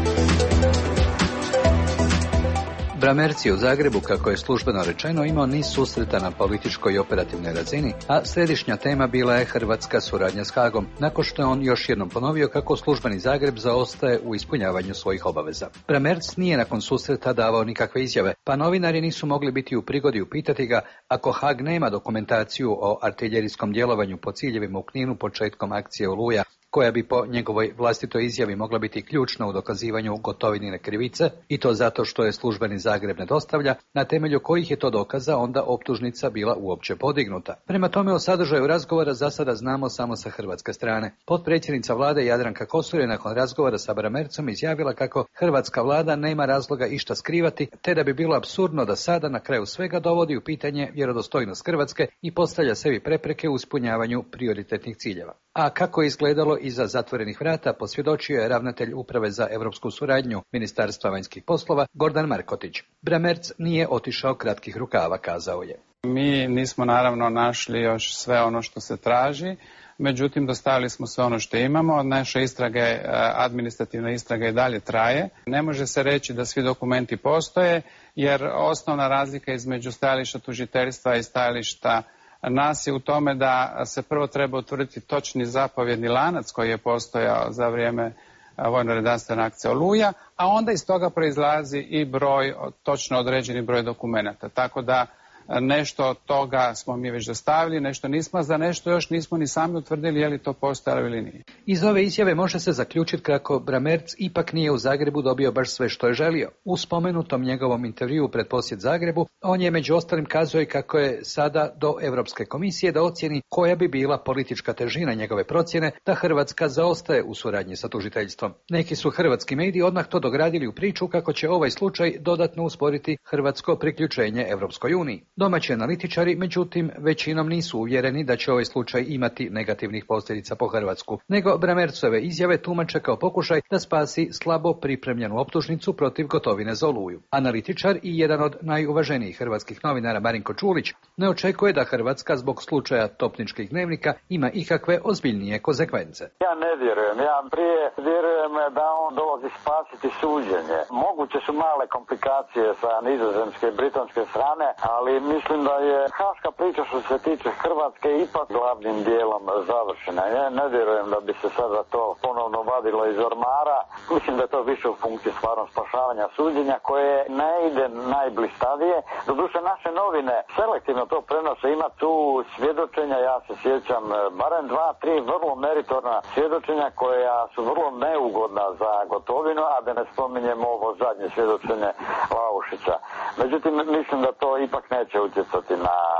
Bramerc je u Zagrebu, kako je službeno rečeno, imao niz susreta na političkoj i operativnoj razini, a središnja tema bila je hrvatska suradnja s Hagom, nakon što je on još jednom ponovio kako službeni Zagreb zaostaje u ispunjavanju svojih obaveza. Bramerc nije nakon susreta davao nikakve izjave, pa novinari nisu mogli biti u prigodi upitati ga ako Hag nema dokumentaciju o artiljerijskom djelovanju po ciljevima u Kninu početkom akcije Oluja, koja bi po njegovoj vlastitoj izjavi mogla biti ključna u dokazivanju Gotovinine krivice, i to zato što je službeni Zagreb ne dostavlja, na temelju kojih je to dokaza onda optužnica bila uopće podignuta. Prema tome, o sadržaju razgovora za sada znamo samo sa hrvatske strane. Potpredsjednica vlade Jadranka Kosor je nakon razgovora sa Bramercom izjavila kako hrvatska vlada nema razloga išta skrivati, te da bi bilo apsurdno da sada na kraju svega dovodi u pitanje vjerodostojnost Hrvatske i postavlja sebi prepreke u ispunjavanju prioritetnih ciljeva. A kako je izgledalo iza zatvorenih vrata, posvjedočio je ravnatelj Uprave za europsku suradnju Ministarstva vanjskih poslova Gordan Markotić. Bramerc nije otišao kratkih rukava, kazao je. Mi nismo naravno našli još sve ono što se traži, međutim dostavili smo sve ono što imamo. Naše istrage, administrativna istraga i dalje traje. Ne može se reći da svi dokumenti postoje, jer osnovna razlika između stajališta tužiteljstva i stajališta nas je u tome da se prvo treba utvrditi točni zapovjedni lanac koji je postojao za vrijeme vojno-redarstvene akcije Oluja, a onda iz toga proizlazi i broj, točno određeni broj dokumenata. Tako da nešto od toga smo mi već dostavili, nešto nismo, za nešto još nismo ni sami utvrdili je li to postojalo ili nije. Iz ove izjave može se zaključiti kako Bramerc ipak nije u Zagrebu dobio baš sve što je želio. U spomenutom njegovom intervjuu pred posjet Zagrebu, on je među ostalim kazao i kako je sada do Europske komisije da ocjeni koja bi bila politička težina njegove procjene da Hrvatska zaostaje u suradnji sa tužiteljstvom. Neki su hrvatski mediji odmah to dogradili u priču kako će ovaj slučaj dodatno usporiti hrvatsko priključenje Europskoj uniji. Domaći analitičari, međutim, većinom nisu uvjereni da će ovaj slučaj imati negativnih posljedica po Hrvatsku, nego Bramercove izjave tumače kao pokušaj da spasi slabo pripremljenu optužnicu protiv Gotovine za Oluju. Analitičar i jedan od najuvaženijih hrvatskih novinara Marinko Čulić ne očekuje da Hrvatska zbog slučaja topničkih dnevnika ima ikakve ozbiljnije konsekvence. Ja ne vjerujem, ja prije vjerujem da on dolazi spasiti suđenje. Moguće su male komplikacije sa nizozemske i britanske strane, ali mislim da je haška priča što se tiče Hrvatske ipak glavnim dijelom završena. Ja ne vjerujem da bi se sada to ponovno vadilo iz ormara. Mislim da je to više u funkciji stvarno spašavanja suđenja koje ne ide najblistavije. Doduše naše novine selektivno to prenose, ima tu svjedočenja, ja se sjećam barem dva, tri vrlo meritorna svjedočenja koja su vrlo neugodna za Gotovinu, a da ne spominjemo ovo zadnje svjedočenje Laušića. Međutim, mislim da to ipak neće utjecati na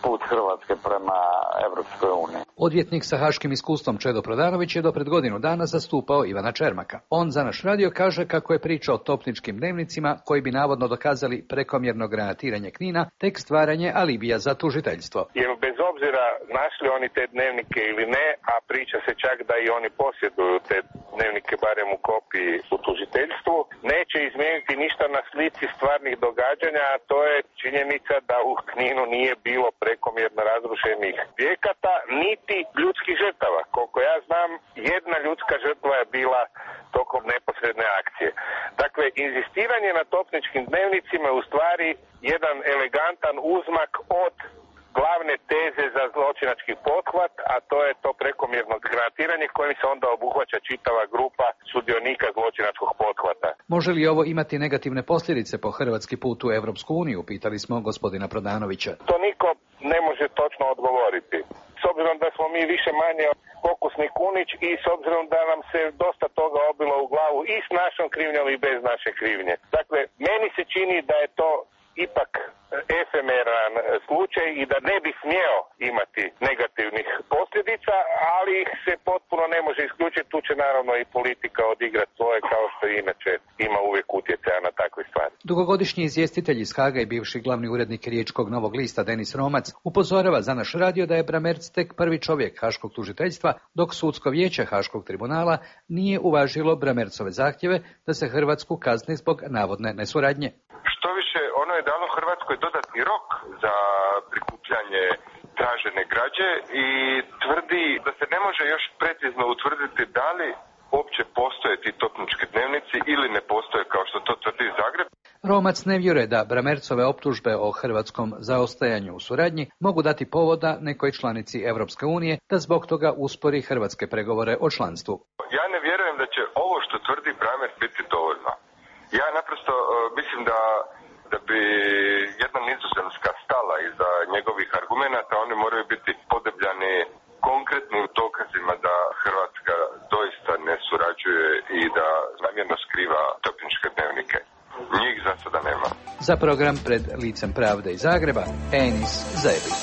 put Hrvatske prema Evropskoj uniji. Odvjetnik sa haškim iskustvom Čedo Prodanović je do pred godinu dana zastupao Ivana Čermaka. On za naš radio kaže kako je priča o topničkim dnevnicima koji bi navodno dokazali prekomjerno granatiranje Knina tek stvaranje alibija za tužiteljstvo. Jer bez obzira našli oni te dnevnike ili ne, a priča se čak da i oni posjeduju te dnevnike barem u kopiji u tužiteljstvu, neće izmijeniti ništa na slici stvarnih događanja, a to je činjenica da u Kninu nije bilo prekomjerno razrušenih objekata, niti ljudskih žrtava. Koliko ja znam, jedna ljudska žrtva je bila tokom neposredne akcije. Dakle, inzistiranje na topničkim dnevnicima je u stvari jedan elegantan uzmak od glavne teze za zločinački pothvat, a to je to prekomjerno granatiranje kojim se onda obuhvaća čitava grupa sudionika zločinačkog pothvata. Može li ovo imati negativne posljedice po hrvatski put u Evropsku uniju, pitali smo gospodina Prodanovića. To niko ne može točno odgovoriti. S obzirom da smo mi više manje pokusni kunić i s obzirom da nam se dosta toga obilo u glavu i s našom krivnjom i bez naše krivnje. Dakle, meni se čini da je to ipak efemeran slučaj i da ne bi smjeo imati negativnih posljedica, ali ih se potpuno ne može isključiti. Tu će naravno i politika odigrati svoje, kao što inače ima uvijek utjecaja na takve stvari. Dugogodišnji izvjestitelj iz Haga i bivši glavni urednik Riječkog Novog lista Denis Romac upozorava za naš radio da je Bramerc tek prvi čovjek haškog tužiteljstva, dok sudsko vijeće Haškog tribunala nije uvažilo Bramercove zahtjeve da se Hrvatsku kazni zbog navodne nesuradnje. Što više, ono je dalo Hrvatskoj dodatni rok za prikupljanje tražene građe i tvrdi da se ne može još precizno utvrditi da li uopće postoje ti topnički dnevnici ili ne postoje, kao što to tvrdi Zagreb. Romac ne vjeruje da Bramercove optužbe o hrvatskom zaostajanju u suradnji mogu dati povoda nekoj članici Evropske unije da zbog toga uspori hrvatske pregovore o članstvu. Ja ne vjerujem da će ovo što tvrdi Bramerc biti dovoljno. Ja naprosto uh, mislim da da bi jedna Nizozemska stala iza njegovih argumenata, oni moraju biti podebljani konkretnim dokazima da Hrvatska doista ne surađuje i da namjerno skriva topničke dnevnike. Njih za sada nema. Za program Pred licem pravde iz Zagreba, Enis Zajebić.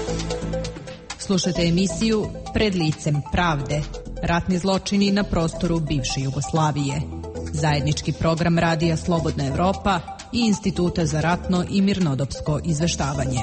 Slušajte emisiju Pred licem pravde. Ratni zločini na prostoru bivše Jugoslavije. Zajednički program Radija Slobodna Evropa i Instituta za ratno i mirnodopsko izveštavanje.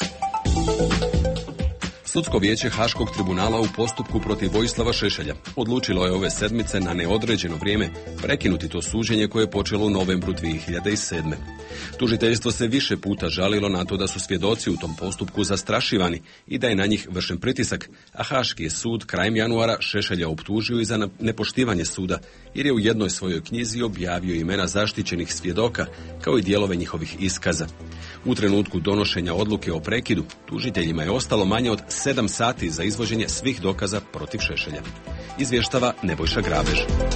Sudsko vijeće Haškog tribunala u postupku protiv Vojislava Šešelja odlučilo je ove sedmice na neodređeno vrijeme prekinuti to suđenje koje je počelo u novembru dvije hiljade sedme. Tužiteljstvo se više puta žalilo na to da su svjedoci u tom postupku zastrašivani i da je na njih vršen pritisak, a Haški je sud krajem januara Šešelja optužio i za nepoštivanje suda, jer je u jednoj svojoj knjizi objavio imena zaštićenih svjedoka kao i dijelove njihovih iskaza. U trenutku donošenja odluke o prekidu, tužiteljima je ostalo manje od sedam sati za izvođenje svih dokaza protiv Šešelja. Izvještava Nebojša Grabež.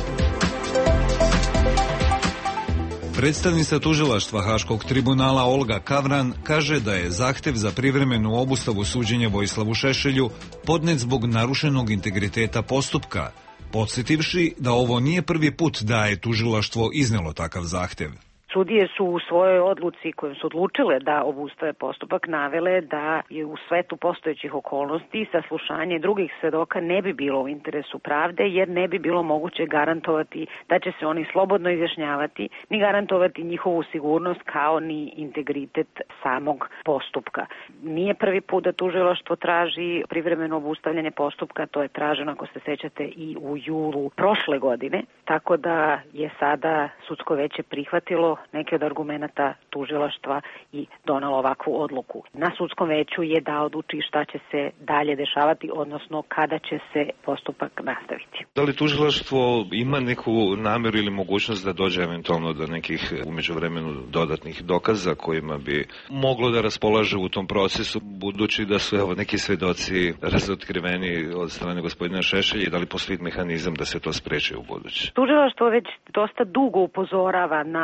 Predstavnica tužilaštva Haškog tribunala Olga Kavran kaže da je zahtjev za privremenu obustavu suđenja Vojislavu Šešelju podnet zbog narušenog integriteta postupka, podsjetivši da ovo nije prvi put da je tužilaštvo iznijelo takav zahtjev. Sudije su u svojoj odluci kojom su odlučile da obustave postupak navele da je u svetu postojećih okolnosti saslušanje drugih svedoka ne bi bilo u interesu pravde, jer ne bi bilo moguće garantovati da će se oni slobodno izjašnjavati, ni garantovati njihovu sigurnost kao ni integritet samog postupka. Nije prvi put da tužilaštvo traži privremeno obustavljanje postupka, to je traženo, ako se sećate, i u julu prošle godine, tako da je sada sudsko veće prihvatilo neke od argumenata tužilaštva i donalo ovakvu odluku. Na sudskom veću je da odluči šta će se dalje dešavati, odnosno kada će se postupak nastaviti. Da li tužilaštvo ima neku namjeru ili mogućnost da dođe eventualno do nekih u međuvremenu dodatnih dokaza kojima bi moglo da raspolaže u tom procesu, budući da su evo neki svedoci razotkriveni od strane gospodina Šešelja, i da li postoji mehanizam da se to spreči u buduće? Tužilaštvo već dosta dugo upozorava na kampanju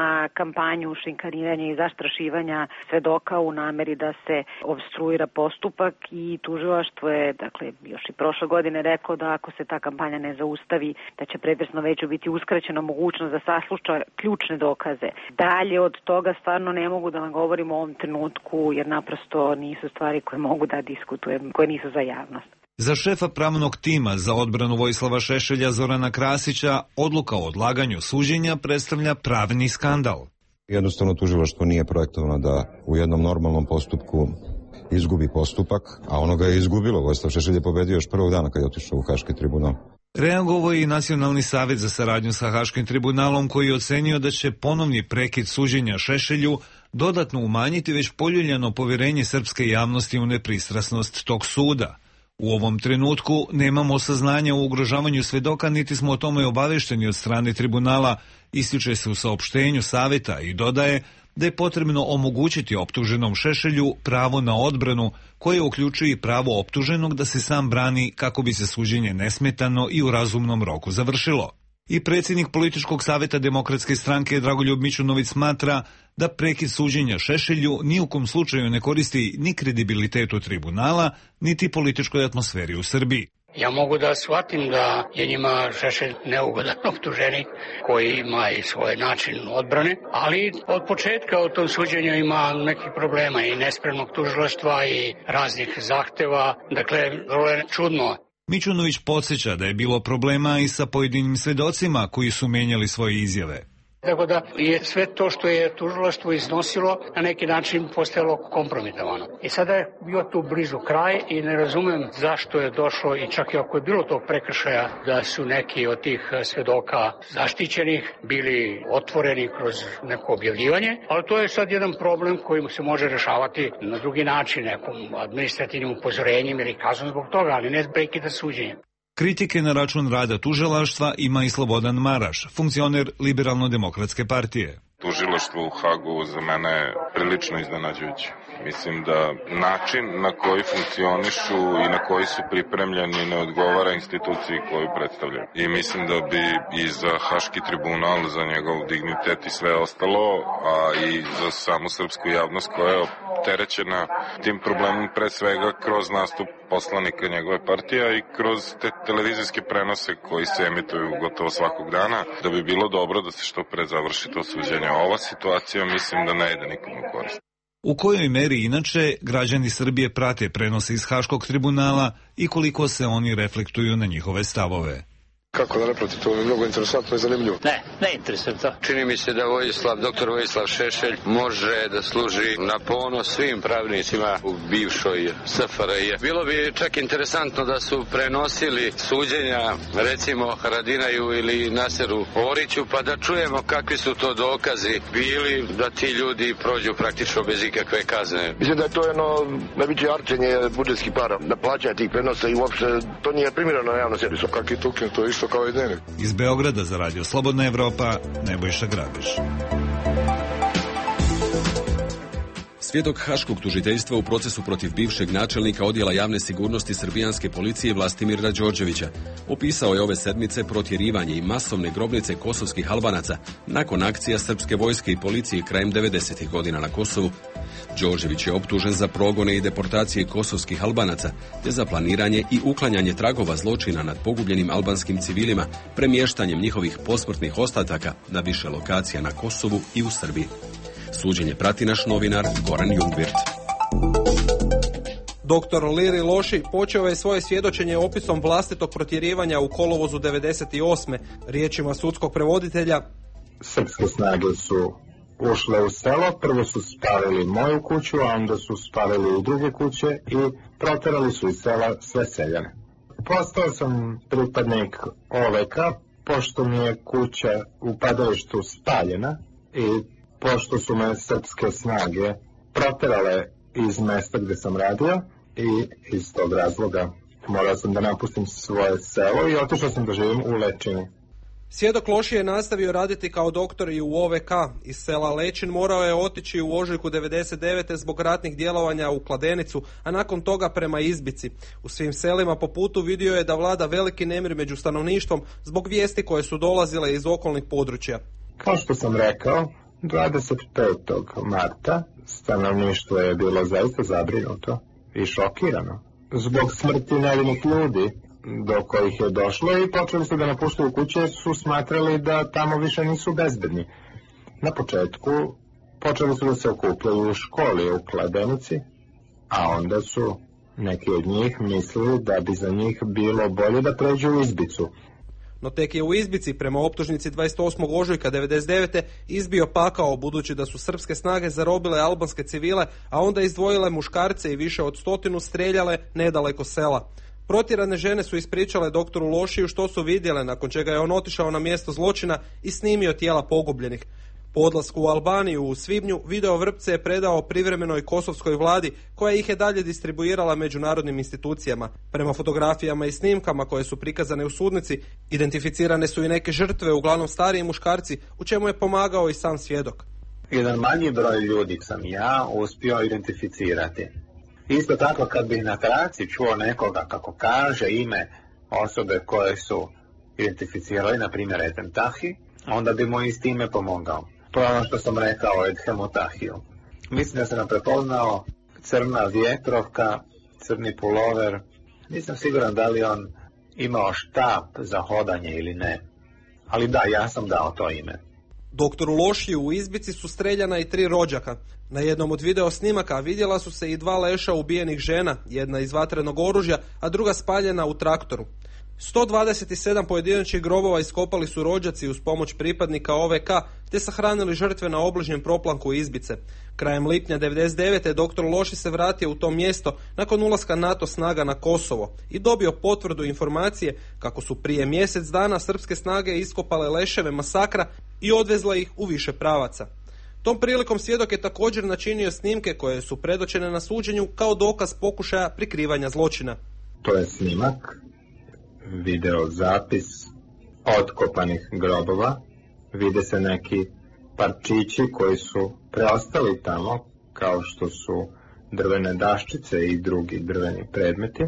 kampanju šinkariranja i zastrašivanja svedoka u nameri da se obstruira postupak i tužilaštvo je, dakle, još i prošle godine rekao da ako se ta kampanja ne zaustavi, da će predresno veću biti uskraćena mogućnost da sasluša ključne dokaze. Dalje od toga stvarno ne mogu da vam govorim u ovom trenutku, jer naprosto nisu stvari koje mogu da diskutujem, koje nisu za javnost. Za šefa pravnog tima za odbranu Vojislava Šešelja Zorana Krasića odluka o odlaganju suđenja predstavlja pravni skandal. Jednostavno tužilaštvo nije projektovano da u jednom normalnom postupku izgubi postupak, a ono ga je izgubilo. Vojislav Šešelj je pobedio još prvog dana kad je otišao u Haški tribunal. Reagovao je i Nacionalni savjet za saradnju sa Haškim tribunalom koji je ocenio da će ponovni prekid suđenja Šešelju dodatno umanjiti već poljuljano povjerenje srpske javnosti u nepristrasnost tog suda. U ovom trenutku nemamo saznanja o ugrožavanju svedoka, niti smo o tome obavešteni od strane tribunala, ističe se u saopštenju savjeta i dodaje da je potrebno omogućiti optuženom Šešelju pravo na odbranu, koje uključuje i pravo optuženog da se sam brani kako bi se suđenje nesmetano i u razumnom roku završilo. I predsjednik političkog savjeta Demokratske stranke Dragoljub Mićunović smatra da prekid suđenja Šešelju ni u kom slučaju ne koristi ni kredibilitetu tribunala, niti političkoj atmosferi u Srbiji. Ja mogu da shvatim da je njima Šešelj neugodan optuženik koji ima i svoj način odbrane, ali od početka u tom suđenju ima nekih problema i nespremnog tužilaštva i raznih zahteva, dakle, vrlo je čudno. Mićunović podsjeća da je bilo problema i sa pojedinim svedocima koji su menjali svoje izjave. Tako da je sve to što je tužilaštvo iznosilo na neki način postajalo kompromitovano. I sada je bio tu blizu kraj i ne razumem zašto je došlo, i čak i ako je bilo tog prekršaja, da su neki od tih svedoka zaštićenih bili otvoreni kroz neko objavljivanje, ali to je sad jedan problem koji se može rešavati na drugi način, nekom administrativnim upozorenjem ili kaznom zbog toga, ali ne prekida suđenja. Kritike na račun rada tužilaštva ima i Slobodan Maraš, funkcioner Liberalno-demokratske partije. Tužilaštvo u Hagu za mene je prilično iznenađujuće. Mislim da način na koji funkcionišu i na koji su pripremljeni ne odgovara instituciji koju predstavljaju. I mislim da bi i za Haški tribunal, za njegov dignitet i sve ostalo, a i za samu srpsku javnost koja je opterećena tim problemom pre svega kroz nastup poslanika njegove partije i kroz te televizijske prenose koji se emituju gotovo svakog dana, da bi bilo dobro da se što pre završi to suđenje. Ova situacija mislim da ne ide nikom u korist. U kojoj meri inače građani Srbije prate prenose iz Haškog tribunala i koliko se oni reflektuju na njihove stavove? Kako da ne prati, to je mnogo interesantno i zanimljivo. Ne, ne interesuje to. Čini mi se da Vojislav, doktor Vojislav Šešelj može da služi na ponos svim pravnicima u bivšoj S F R J. Bilo bi čak interesantno da su prenosili suđenja, recimo Haradinaju ili Naseru Oriću, pa da čujemo kakvi su to dokazi bili da ti ljudi prođu praktično bez ikakve kazne. Mislim da je to jedno najveće arčenje budžetskih para, da plaćanje tih prenosa i uopšte to nije primjereno na javnom servisu. Kak je to ukinuto isto kao i dnevnik. Iz Beograda za Radio Slobodna Evropa, Nebojša Grabiš. Svjedok Haškog tužiteljstva u procesu protiv bivšeg načelnika odjela javne sigurnosti srbijanske policije Vlastimira Đorđevića opisao je ove sedmice protjerivanje i masovne grobnice kosovskih Albanaca nakon akcija srpske vojske i policije krajem devedesetih godina na Kosovu. Đorđević je optužen za progone i deportacije kosovskih Albanaca te za planiranje i uklanjanje tragova zločina nad pogubljenim albanskim civilima premještanjem njihovih posmrtnih ostataka na više lokacija na Kosovu i u Srbiji. Suđenje prati naš novinar Goran Jungwirth. Doktor Liri Loši počeo je svoje svjedočenje opisom vlastitog protjerivanja u kolovozu devedeset osme. Riječima sudskog prevoditelja: Srpske snage su ušle u selo, prvo su spalili moju kuću, a onda su spalili i druge kuće i proterali su iz sela sve seljane. Postao sam pripadnik O V K, pošto mi je kuća u padalištu spaljena i pošto su me srpske snage proterale iz mesta gdje sam radio i iz tog razloga morao sam da napustim svoje selo i otišao sam da živim u Lečinu. Svjedok Loši je nastavio raditi kao doktor i u O V K. Iz sela Lečin morao je otići u ožujku devedeset devete zbog ratnih djelovanja u Kladenicu, a nakon toga prema Izbici. U svim selima po putu vidio je da vlada veliki nemir među stanovništvom zbog vijesti koje su dolazile iz okolnih područja. Kao što sam rekao, dvadeset petog marta stanovništvo je bilo zaista zabrinuto i šokirano zbog smrti nevinih ljudi do kojih je došlo i počeli su da napuštaju kuće jer su smatrali da tamo više nisu bezbedni. Na početku počeli su da se okupljaju u školi u Kladenici, a onda su neki od njih mislili da bi za njih bilo bolje da pređu u Izbicu. No tek je u Izbici prema optužnici dvadeset osmog ožujka devedeset devete izbio pakao budući da su srpske snage zarobile albanske civile, a onda izdvojile muškarce i više od stotinu streljale nedaleko sela. Protjerane žene su ispričale doktoru Lošiju što su vidjele, nakon čega je on otišao na mjesto zločina i snimio tijela pogubljenih. Po odlasku u Albaniju u svibnju video vrpce je predao privremenoj kosovskoj vladi koja ih je dalje distribuirala međunarodnim institucijama. Prema fotografijama i snimkama koje su prikazane u sudnici, identificirane su i neke žrtve, uglavnom stariji muškarci, u čemu je pomagao i sam svjedok. Jedan manji broj ljudi sam ja uspio identificirati. Isto tako kad bih na traci čuo nekoga kako kaže ime osobe koje su identificirali, na primjer Edhem Tahi, onda bi mu i s time pomogao. To je ono što sam rekao Edhemu Tahiju. Mislim da sam ga prepoznao, crna vjetrovka, crni pulover. Nisam siguran da li on imao štap za hodanje ili ne. Ali da, ja sam dao to ime. Doktoru Lošiju u Izbici su streljana i tri rođaka. Na jednom od video snimaka vidjela su se i dva leša ubijenih žena, jedna iz vatrenog oružja, a druga spaljena u traktoru. sto dvadeset sedam pojedinačnih grobova iskopali su rođaci uz pomoć pripadnika O V K, te sahranili žrtve na obližnjem proplanku Izbice. Krajem lipnja devedeset devete doktor Loši se vratio u to mjesto nakon ulaska NATO snaga na Kosovo i dobio potvrdu informacije kako su prije mjesec dana srpske snage iskopale leševe masakra i odvezle ih u više pravaca. Tom prilikom svjedok je također načinio snimke koje su predočene na suđenju kao dokaz pokušaja prikrivanja zločina. To je snimak, video zapis otkopanih grobova. Vide se neki parčići koji su preostali tamo, kao što su drvene daščice i drugi drveni predmeti,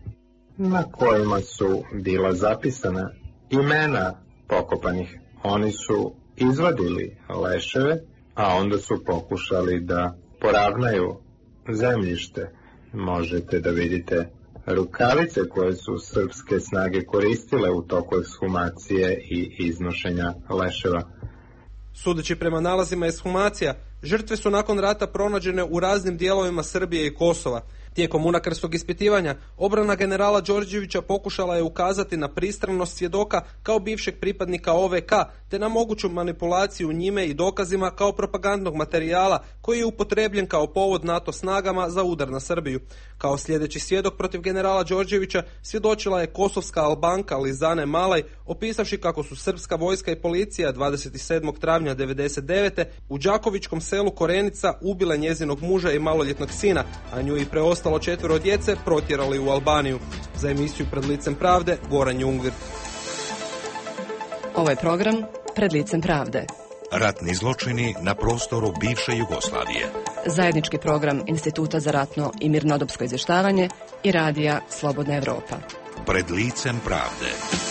na kojima su bila zapisana imena pokopanih. Oni su izvadili leševe, a onda su pokušali da poravnaju zemljište. Možete da vidite rukavice koje su srpske snage koristile u toku ekshumacije i iznošenja leševa. Sudeći prema nalazima ekshumacija, žrtve su nakon rata pronađene u raznim dijelovima Srbije i Kosova. Tijekom unakrstog ispitivanja, obrana generala Đorđevića pokušala je ukazati na pristranost svjedoka kao bivšeg pripadnika O V K, te na moguću manipulaciju njime i dokazima kao propagandnog materijala koji je upotrebljen kao povod NATO snagama za udar na Srbiju. Kao sljedeći svjedok protiv generala Đorđevića svjedočila je kosovska Albanka Lizane Malaj, opisavši kako su srpska vojska i policija dvadeset sedmog travnja devedeset devete u đakovičkom selu Korenica ubile njezinog muža i maloljetnog sina, a nju i preostalo četvero djece protjerali u Albaniju. Za emisiju Pred licem pravde, Goran Jungvir. Ovo je program Pred licem pravde. Ratni zločini na prostoru bivše Jugoslavije. Zajednički program Instituta za ratno i mirnodopsko izvještavanje i radija Slobodna Evropa. Pred licem pravde.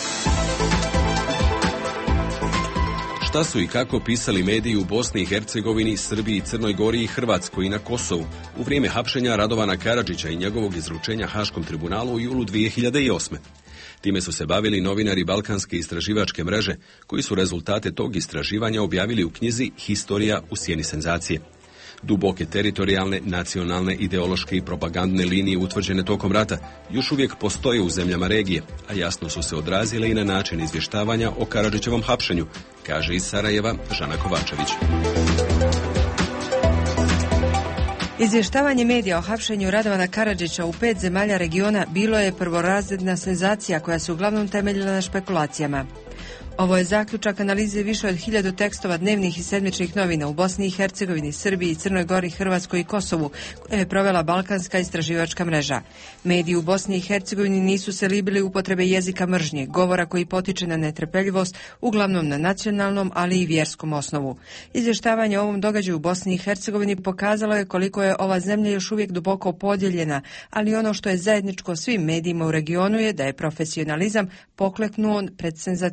Šta su i kako pisali mediji u Bosni i Hercegovini, Srbiji, Crnoj Gori i Hrvatskoj i na Kosovu u vrijeme hapšenja Radovana Karadžića i njegovog izručenja Haškom tribunalu u julu dvije hiljade osme. Time su se bavili novinari Balkanske istraživačke mreže, koji su rezultate tog istraživanja objavili u knjizi Historija u sjeni senzacije. Duboke teritorijalne, nacionalne, ideološke i propagandne linije utvrđene tokom rata još uvijek postoje u zemljama regije, a jasno su se odrazile i na način izvještavanja o Karadžićevom hapšenju, kaže iz Sarajeva Žana Kovačević. Izvještavanje medija o hapšenju Radovana Karadžića u pet zemalja regiona bilo je prvorazredna senzacija koja se uglavnom temeljila na špekulacijama. Ovo je zaključak analize više od hiljadu tekstova dnevnih i sedmičnih novina u Bosni i Hercegovini, Srbiji, Crnoj Gori, Hrvatskoj i Kosovu, koje je provela Balkanska istraživačka mreža. Mediji u Bosni i Hercegovini nisu se libili upotrebe jezika mržnje, govora koji potiče na netrpeljivost, uglavnom na nacionalnom, ali i vjerskom osnovu. Izvještavanje o ovom događaju u Bosni i Hercegovini pokazalo je koliko je ova zemlja još uvijek duboko podijeljena, ali ono što je zajedničko svim medijima u regionu je da je profesionalizam pokleknuo pred senzacionalizmom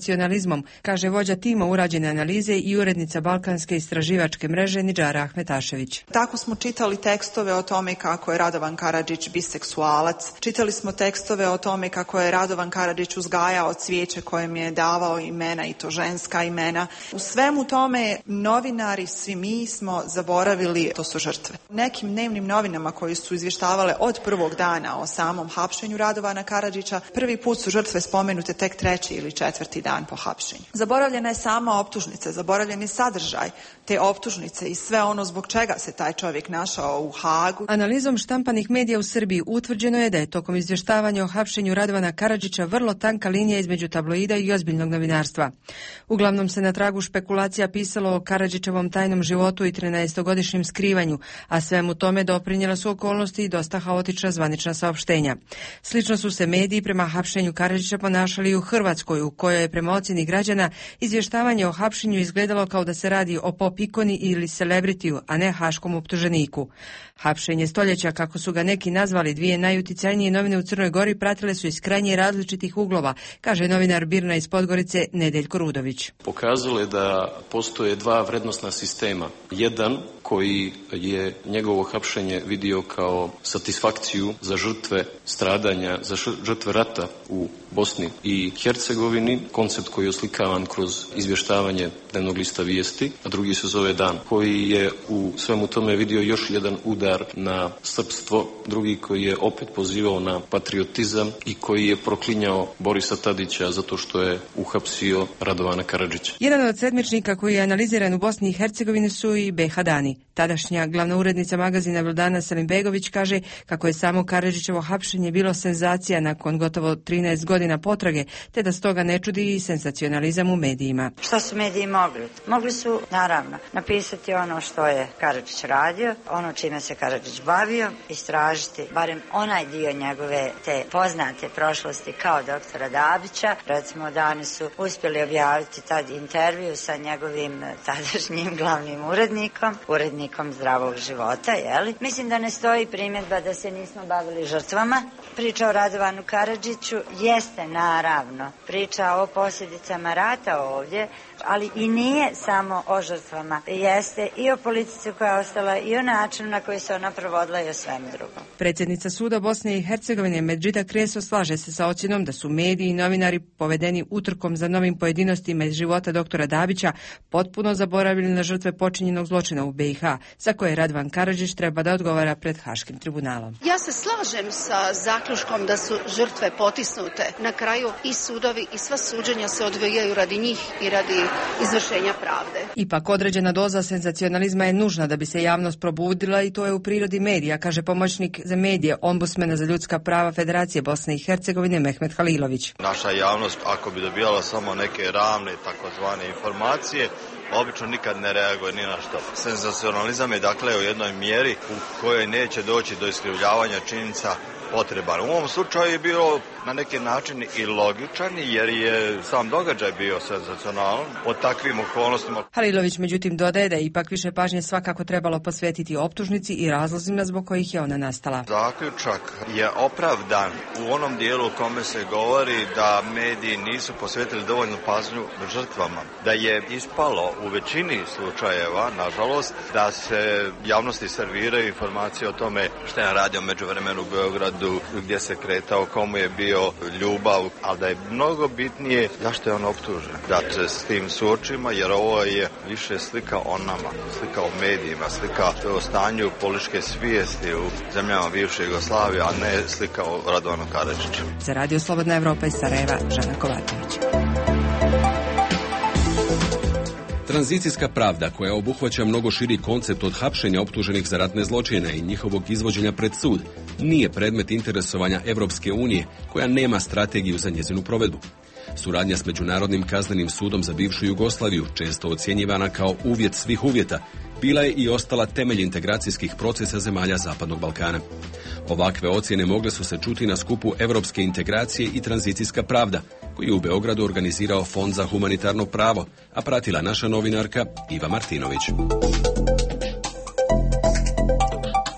senzacionalizmom, kaže vođa tima urađene analize i urednica Balkanske istraživačke mreže Nidžara Ahmetašević. Tako smo čitali tekstove o tome kako je Radovan Karadžić biseksualac, čitali smo tekstove o tome kako je Radovan Karadžić uzgajao cvijeće kojem je davao imena i to ženska imena. U svemu tome novinari, svi mi smo zaboravili, to su žrtve. Nekim dnevnim novinama koji su izvještavale od prvog dana o samom hapšenju Radovana Karadžića, prvi put su žrtve spomenute tek treći ili četvrti dan po hapšenju. Zaboravljena je sama optužnica, zaboravljen je sadržaj te optužnice i sve ono zbog čega se taj čovjek našao u Hagu. Analizom štampanih medija u Srbiji utvrđeno je da je tokom izvještavanja o hapšenju Radovana Karadžića vrlo tanka linija između tabloida i ozbiljnog novinarstva. Uglavnom se na tragu špekulacija pisalo o Karadžićevom tajnom životu i trinaestogodišnjem skrivanju, a svemu tome doprinijela su okolnosti i dosta haotična zvanična saopštenja. Slično su se mediji prema hapšenju Karadžića ponašali i u Hrvatskoj, u kojoj je prema ocjeni građana izvještavanje o hapšenju izgledalo kao da se radi o pop ikoni ili celebritiju, a ne haškom optuženiku. Hapšenje stoljeća, kako su ga neki nazvali, dvije najuticajnije novine u Crnoj Gori pratile su iz krajnje različitih uglova, kaže novinar Birna iz Podgorice Nedeljko Rudović. Pokazalo je da postoje dva vrednosna sistema. Jedan koji je njegovo hapšenje vidio kao satisfakciju za žrtve stradanja, za žrtve rata u Bosni i Hercegovini, koncept koji je oslikavan kroz izvještavanje dnevnog lista Vijesti, a drugi se zove Dan, koji je u svemu tome vidio još jedan udar na srpstvo, drugi koji je opet pozivao na patriotizam i koji je proklinjao Borisa Tadića zato što je uhapsio Radovana Karadžića. Jedan od sedmičnika koji je analiziran u Bosni i Hercegovini su i B H Dani. Tadašnja glavna urednica magazina Vildana Selimbegović kaže kako je samo Karadžićevo hapšenje bilo senzacija nakon gotovo trinaest godina potrage, te da stoga ne čudi i senzacionalizam u medijima. Šta su mediji mogli? Mogli su, naravno, napisati ono što je Karadžić radio, ono čime se Karadžić bavio, istražiti barem onaj dio njegove te poznate prošlosti kao doktora Dabića. Recimo, Dani su uspjeli objaviti tad intervju sa njegovim tadašnjim glavnim urednikom, urednikom Zdravog života, jeli? Mislim da ne stoji primjedba da se nismo bavili žrtvama. Priča o Radovanu Karadžiću jeste, naravno, priča o posljedicama rata ovdje, ali i nije samo o žrtvama. Jeste i o politici koja je ostala i o načinu na koji se ona provodila i o svemu drugom. Predsjednica suda Bosne i Hercegovine Medžida Kreso slaže se sa ocjenom da su mediji i novinari povedeni utrkom za novim pojedinostima iz života doktora Dabića potpuno zaboravili na žrtve počinjenog zločina u B i H, za koje Radovan Karadžić treba da odgovara pred Haškim tribunalom. Ja se slažem sa zaključkom da su žrtve potisnute. Na kraju i sudovi i sva suđenja se odvijaju radi njih i radi izvršenja pravde. Ipak određena doza senzacionalizma je nužna da bi se javnost probudila i to je u prirodi medija, kaže pomoćnik za medije ombudsmena za ljudska prava Federacije Bosne i Hercegovine Mehmet Halilović. Naša javnost, ako bi dobijala samo neke ravne takozvane informacije, obično nikad ne reaguje ni na što. Senzacionalizam je dakle u jednoj mjeri u kojoj neće doći do iskrivljavanja činjenica potreban. U ovom slučaju je bio na neki način i logičan, jer je sam događaj bio senzacionalan pod takvim okolnostima. Halilović međutim dodaje da je ipak više pažnje svakako trebalo posvetiti optužnici i razlozima zbog kojih je ona nastala. Zaključak je opravdan u onom dijelu u kome se govori da mediji nisu posvetili dovoljnu pažnju žrtvama. Da je ispalo u većini slučajeva, nažalost, da se javnosti serviraju informacije o tome što je radio međuvremenu u Beogradu, gdje se kretao, komu je bio ljubav, ali da je mnogo bitnije zašto je on optužen. Da se s tim suočimo, jer ovo je više slika o nama, slika o medijima, slika o stanju političke svijesti u zemljama bivše Jugoslavije, a ne slika o Radovanu Karadžiću. Za Radio Slobodna Evropa iz Sarajeva, Žana Kovačević. Tranzicijska pravda, koja obuhvaća mnogo širi koncept od hapšenja optuženih za ratne zločine i njihovog izvođenja pred sud, nije predmet interesovanja Evropske unije, koja nema strategiju za njezinu provedbu. Suradnja s Međunarodnim kaznenim sudom za bivšu Jugoslaviju, često ocjenjivana kao uvjet svih uvjeta, bila je i ostala temelj integracijskih procesa zemalja Zapadnog Balkana. Ovakve ocjene mogle su se čuti na skupu Evropske integracije i tranzicijska pravda, koji je u Beogradu organizirao Fond za humanitarno pravo, a pratila naša novinarka Iva Martinović.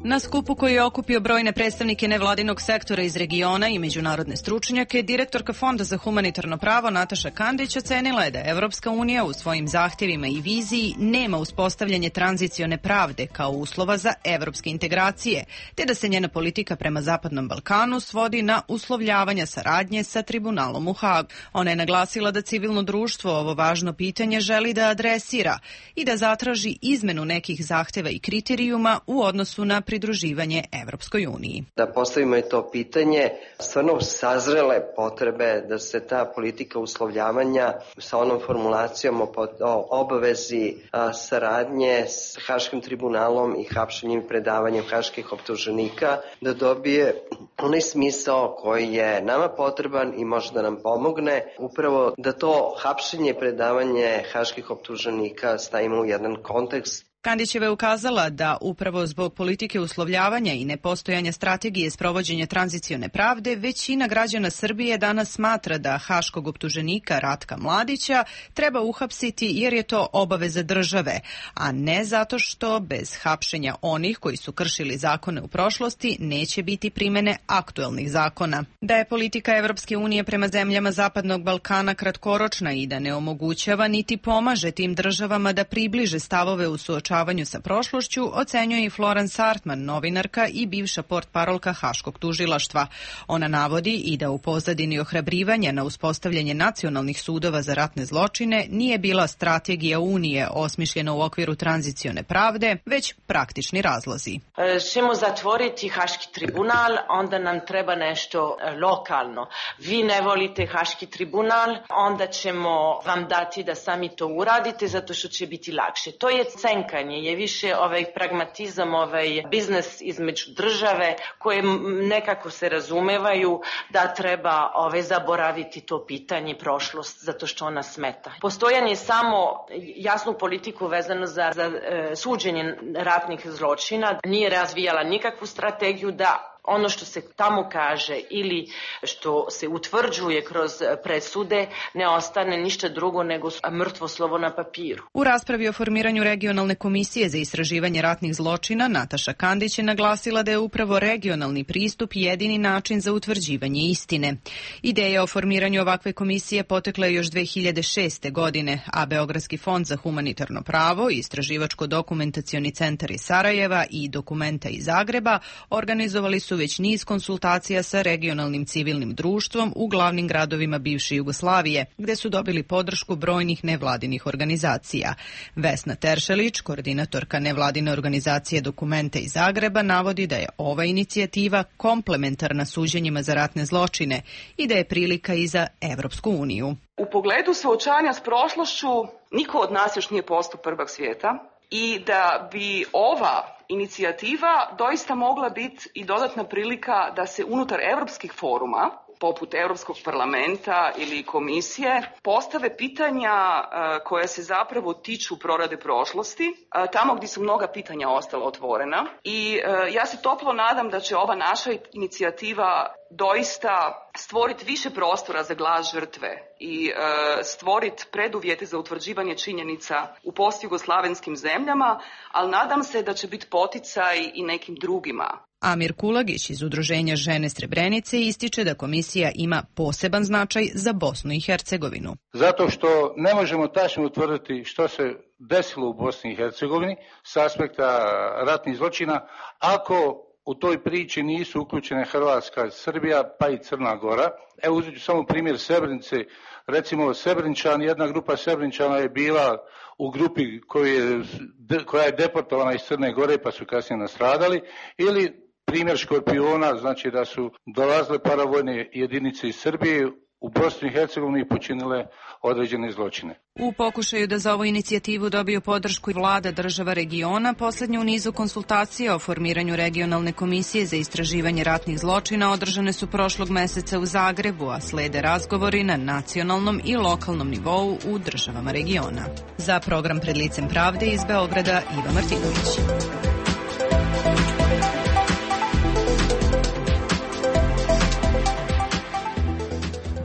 Na skupu koji je okupio brojne predstavnike nevladinog sektora iz regiona i međunarodne stručnjake, direktorka Fonda za humanitarno pravo Nataša Kandić ocenila je da Evropska unija u svojim zahtjevima i viziji nema uspostavljanje tranzicione pravde kao uslova za evropske integracije, te da se njena politika prema Zapadnom Balkanu svodi na uslovljavanja saradnje sa tribunalom u Hagu. Ona je naglasila da civilno društvo ovo važno pitanje želi da adresira i da zatraži izmenu nekih zahtjeva i kriterijuma u odnosu na pridruživanje Evropskoj uniji. Da postavimo i to pitanje, stvarno sazrele potrebe da se ta politika uslovljavanja sa onom formulacijom o, o obavezi a, saradnje s Haškim tribunalom i hapšenjem i predavanjem haških optuženika, da dobije onaj smisao koji je nama potreban i može da nam pomogne, upravo da to hapšenje i predavanje haških optuženika stavimo u jedan kontekst. Kandićeva je ukazala da upravo zbog politike uslovljavanja i nepostojanja strategije sprovođenja tranzicione pravde, većina građana Srbije danas smatra da haškog optuženika Ratka Mladića treba uhapsiti jer je to obaveza države, a ne zato što bez hapšenja onih koji su kršili zakone u prošlosti neće biti primene aktuelnih zakona. Da je politika Evropske unije prema zemljama Zapadnog Balkana kratkoročna i da ne omogućava niti pomaže tim državama da približe stavove u suočavanju sa prošlošću, ocenjuje i Florence Hartman, novinarka i bivša portparolka Haškog tužilaštva. Ona navodi i da u pozadini ohrabrivanja na uspostavljanje nacionalnih sudova za ratne zločine nije bila strategija Unije osmišljena u okviru tranzicione pravde, već praktični razlozi. Ćemo zatvoriti Haški tribunal, onda nam treba nešto lokalno. Vi ne volite Haški tribunal, onda ćemo vam dati da sami to uradite zato što će biti lakše. To je cenkanje. Je više ovaj pragmatizam, ovaj biznes između države koje nekako se razumevaju da treba ovaj zaboraviti to pitanje prošlost zato što ona smeta. Postojanje samo jasnu politiku vezano za, za e, suđenje ratnih zločina nije razvijala nikakvu strategiju da ono što se tamo kaže ili što se utvrđuje kroz presude ne ostane ništa drugo nego mrtvo slovo na papiru. U raspravi o formiranju regionalne komisije za istraživanje ratnih zločina Nataša Kandić je naglasila da je upravo regionalni pristup jedini način za utvrđivanje istine. Ideja o formiranju ovakve komisije potekla je još dve hiljade šeste. godine, a Beogradski fond za humanitarno pravo, Istraživačko-dokumentacioni centar iz Sarajeva i Dokumenta iz Zagreba organizovali su već niz konsultacija sa regionalnim civilnim društvom u glavnim gradovima bivše Jugoslavije, gde su dobili podršku brojnih nevladinih organizacija. Vesna Teršelić, koordinatorka nevladine organizacije Dokumenta iz Zagreba, navodi da je ova inicijativa komplementarna suđenjima za ratne zločine i da je prilika i za Evropsku uniju. U pogledu suočavanja s prošlošću niko od nas još nije postao prvak svijeta i da bi ova inicijativa doista mogla biti i dodatna prilika da se unutar europskih foruma, poput Europskog parlamenta ili komisije, postave pitanja koja se zapravo tiču prorade prošlosti, tamo gdje su mnoga pitanja ostala otvorena. I ja se toplo nadam da će ova naša inicijativa doista stvoriti više prostora za glas žrtve i e, stvoriti preduvjete za utvrđivanje činjenica u postjugoslavenskim zemljama, ali nadam se da će biti poticaj i nekim drugima. Amir Kulagić iz Udruženja Žene Srebrenice ističe da komisija ima poseban značaj za Bosnu i Hercegovinu. Zato što ne možemo tačno utvrditi što se desilo u Bosni i Hercegovini s aspekta ratnih zločina ako u toj priči nisu uključene Hrvatska, Srbija pa i Crna Gora. Evo uzet ću samo primjer Srebrenice. Recimo Srebreničan, jedna grupa Srebreničana je bila u grupi koja je, koja je deportovana iz Crne Gore pa su kasnije nastradali. Ili primjer Škorpiona, znači da su dolazile paravojne jedinice iz Srbije u Bosni i Hercegovini počinile određene zločine. U pokušaju da za ovu inicijativu dobiju podršku i vlada država regiona, posljednju u nizu konsultacija o formiranju regionalne komisije za istraživanje ratnih zločina održane su prošlog meseca u Zagrebu, a slede razgovori na nacionalnom i lokalnom nivou u državama regiona. Za program Pred licem pravde iz Beograda Iva Martinović.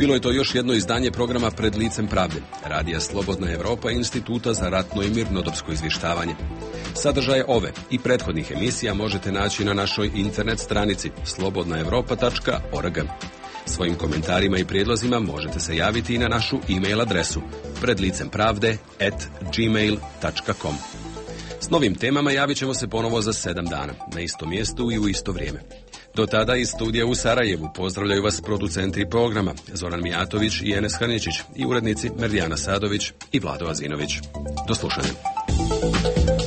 Bilo je to još jedno izdanje programa Pred licem pravde, Radija Slobodna Evropa i Instituta za ratno i mirnodopsko izvještavanje. Sadržaje ove i prethodnih emisija možete naći na našoj internet stranici slobodna evropa tačka org. Svojim komentarima i prijedlozima možete se javiti i na našu e-mail adresu predlicempravde at gmail tačka com. S novim temama javit ćemo se ponovo za sedam dana, na istom mjestu i u isto vrijeme. Do tada iz studija u Sarajevu pozdravljaju vas producenti programa Zoran Mijatović i Enes Haničić i urednici Merdijana Sadović i Vlado Azinović. Do slušanja.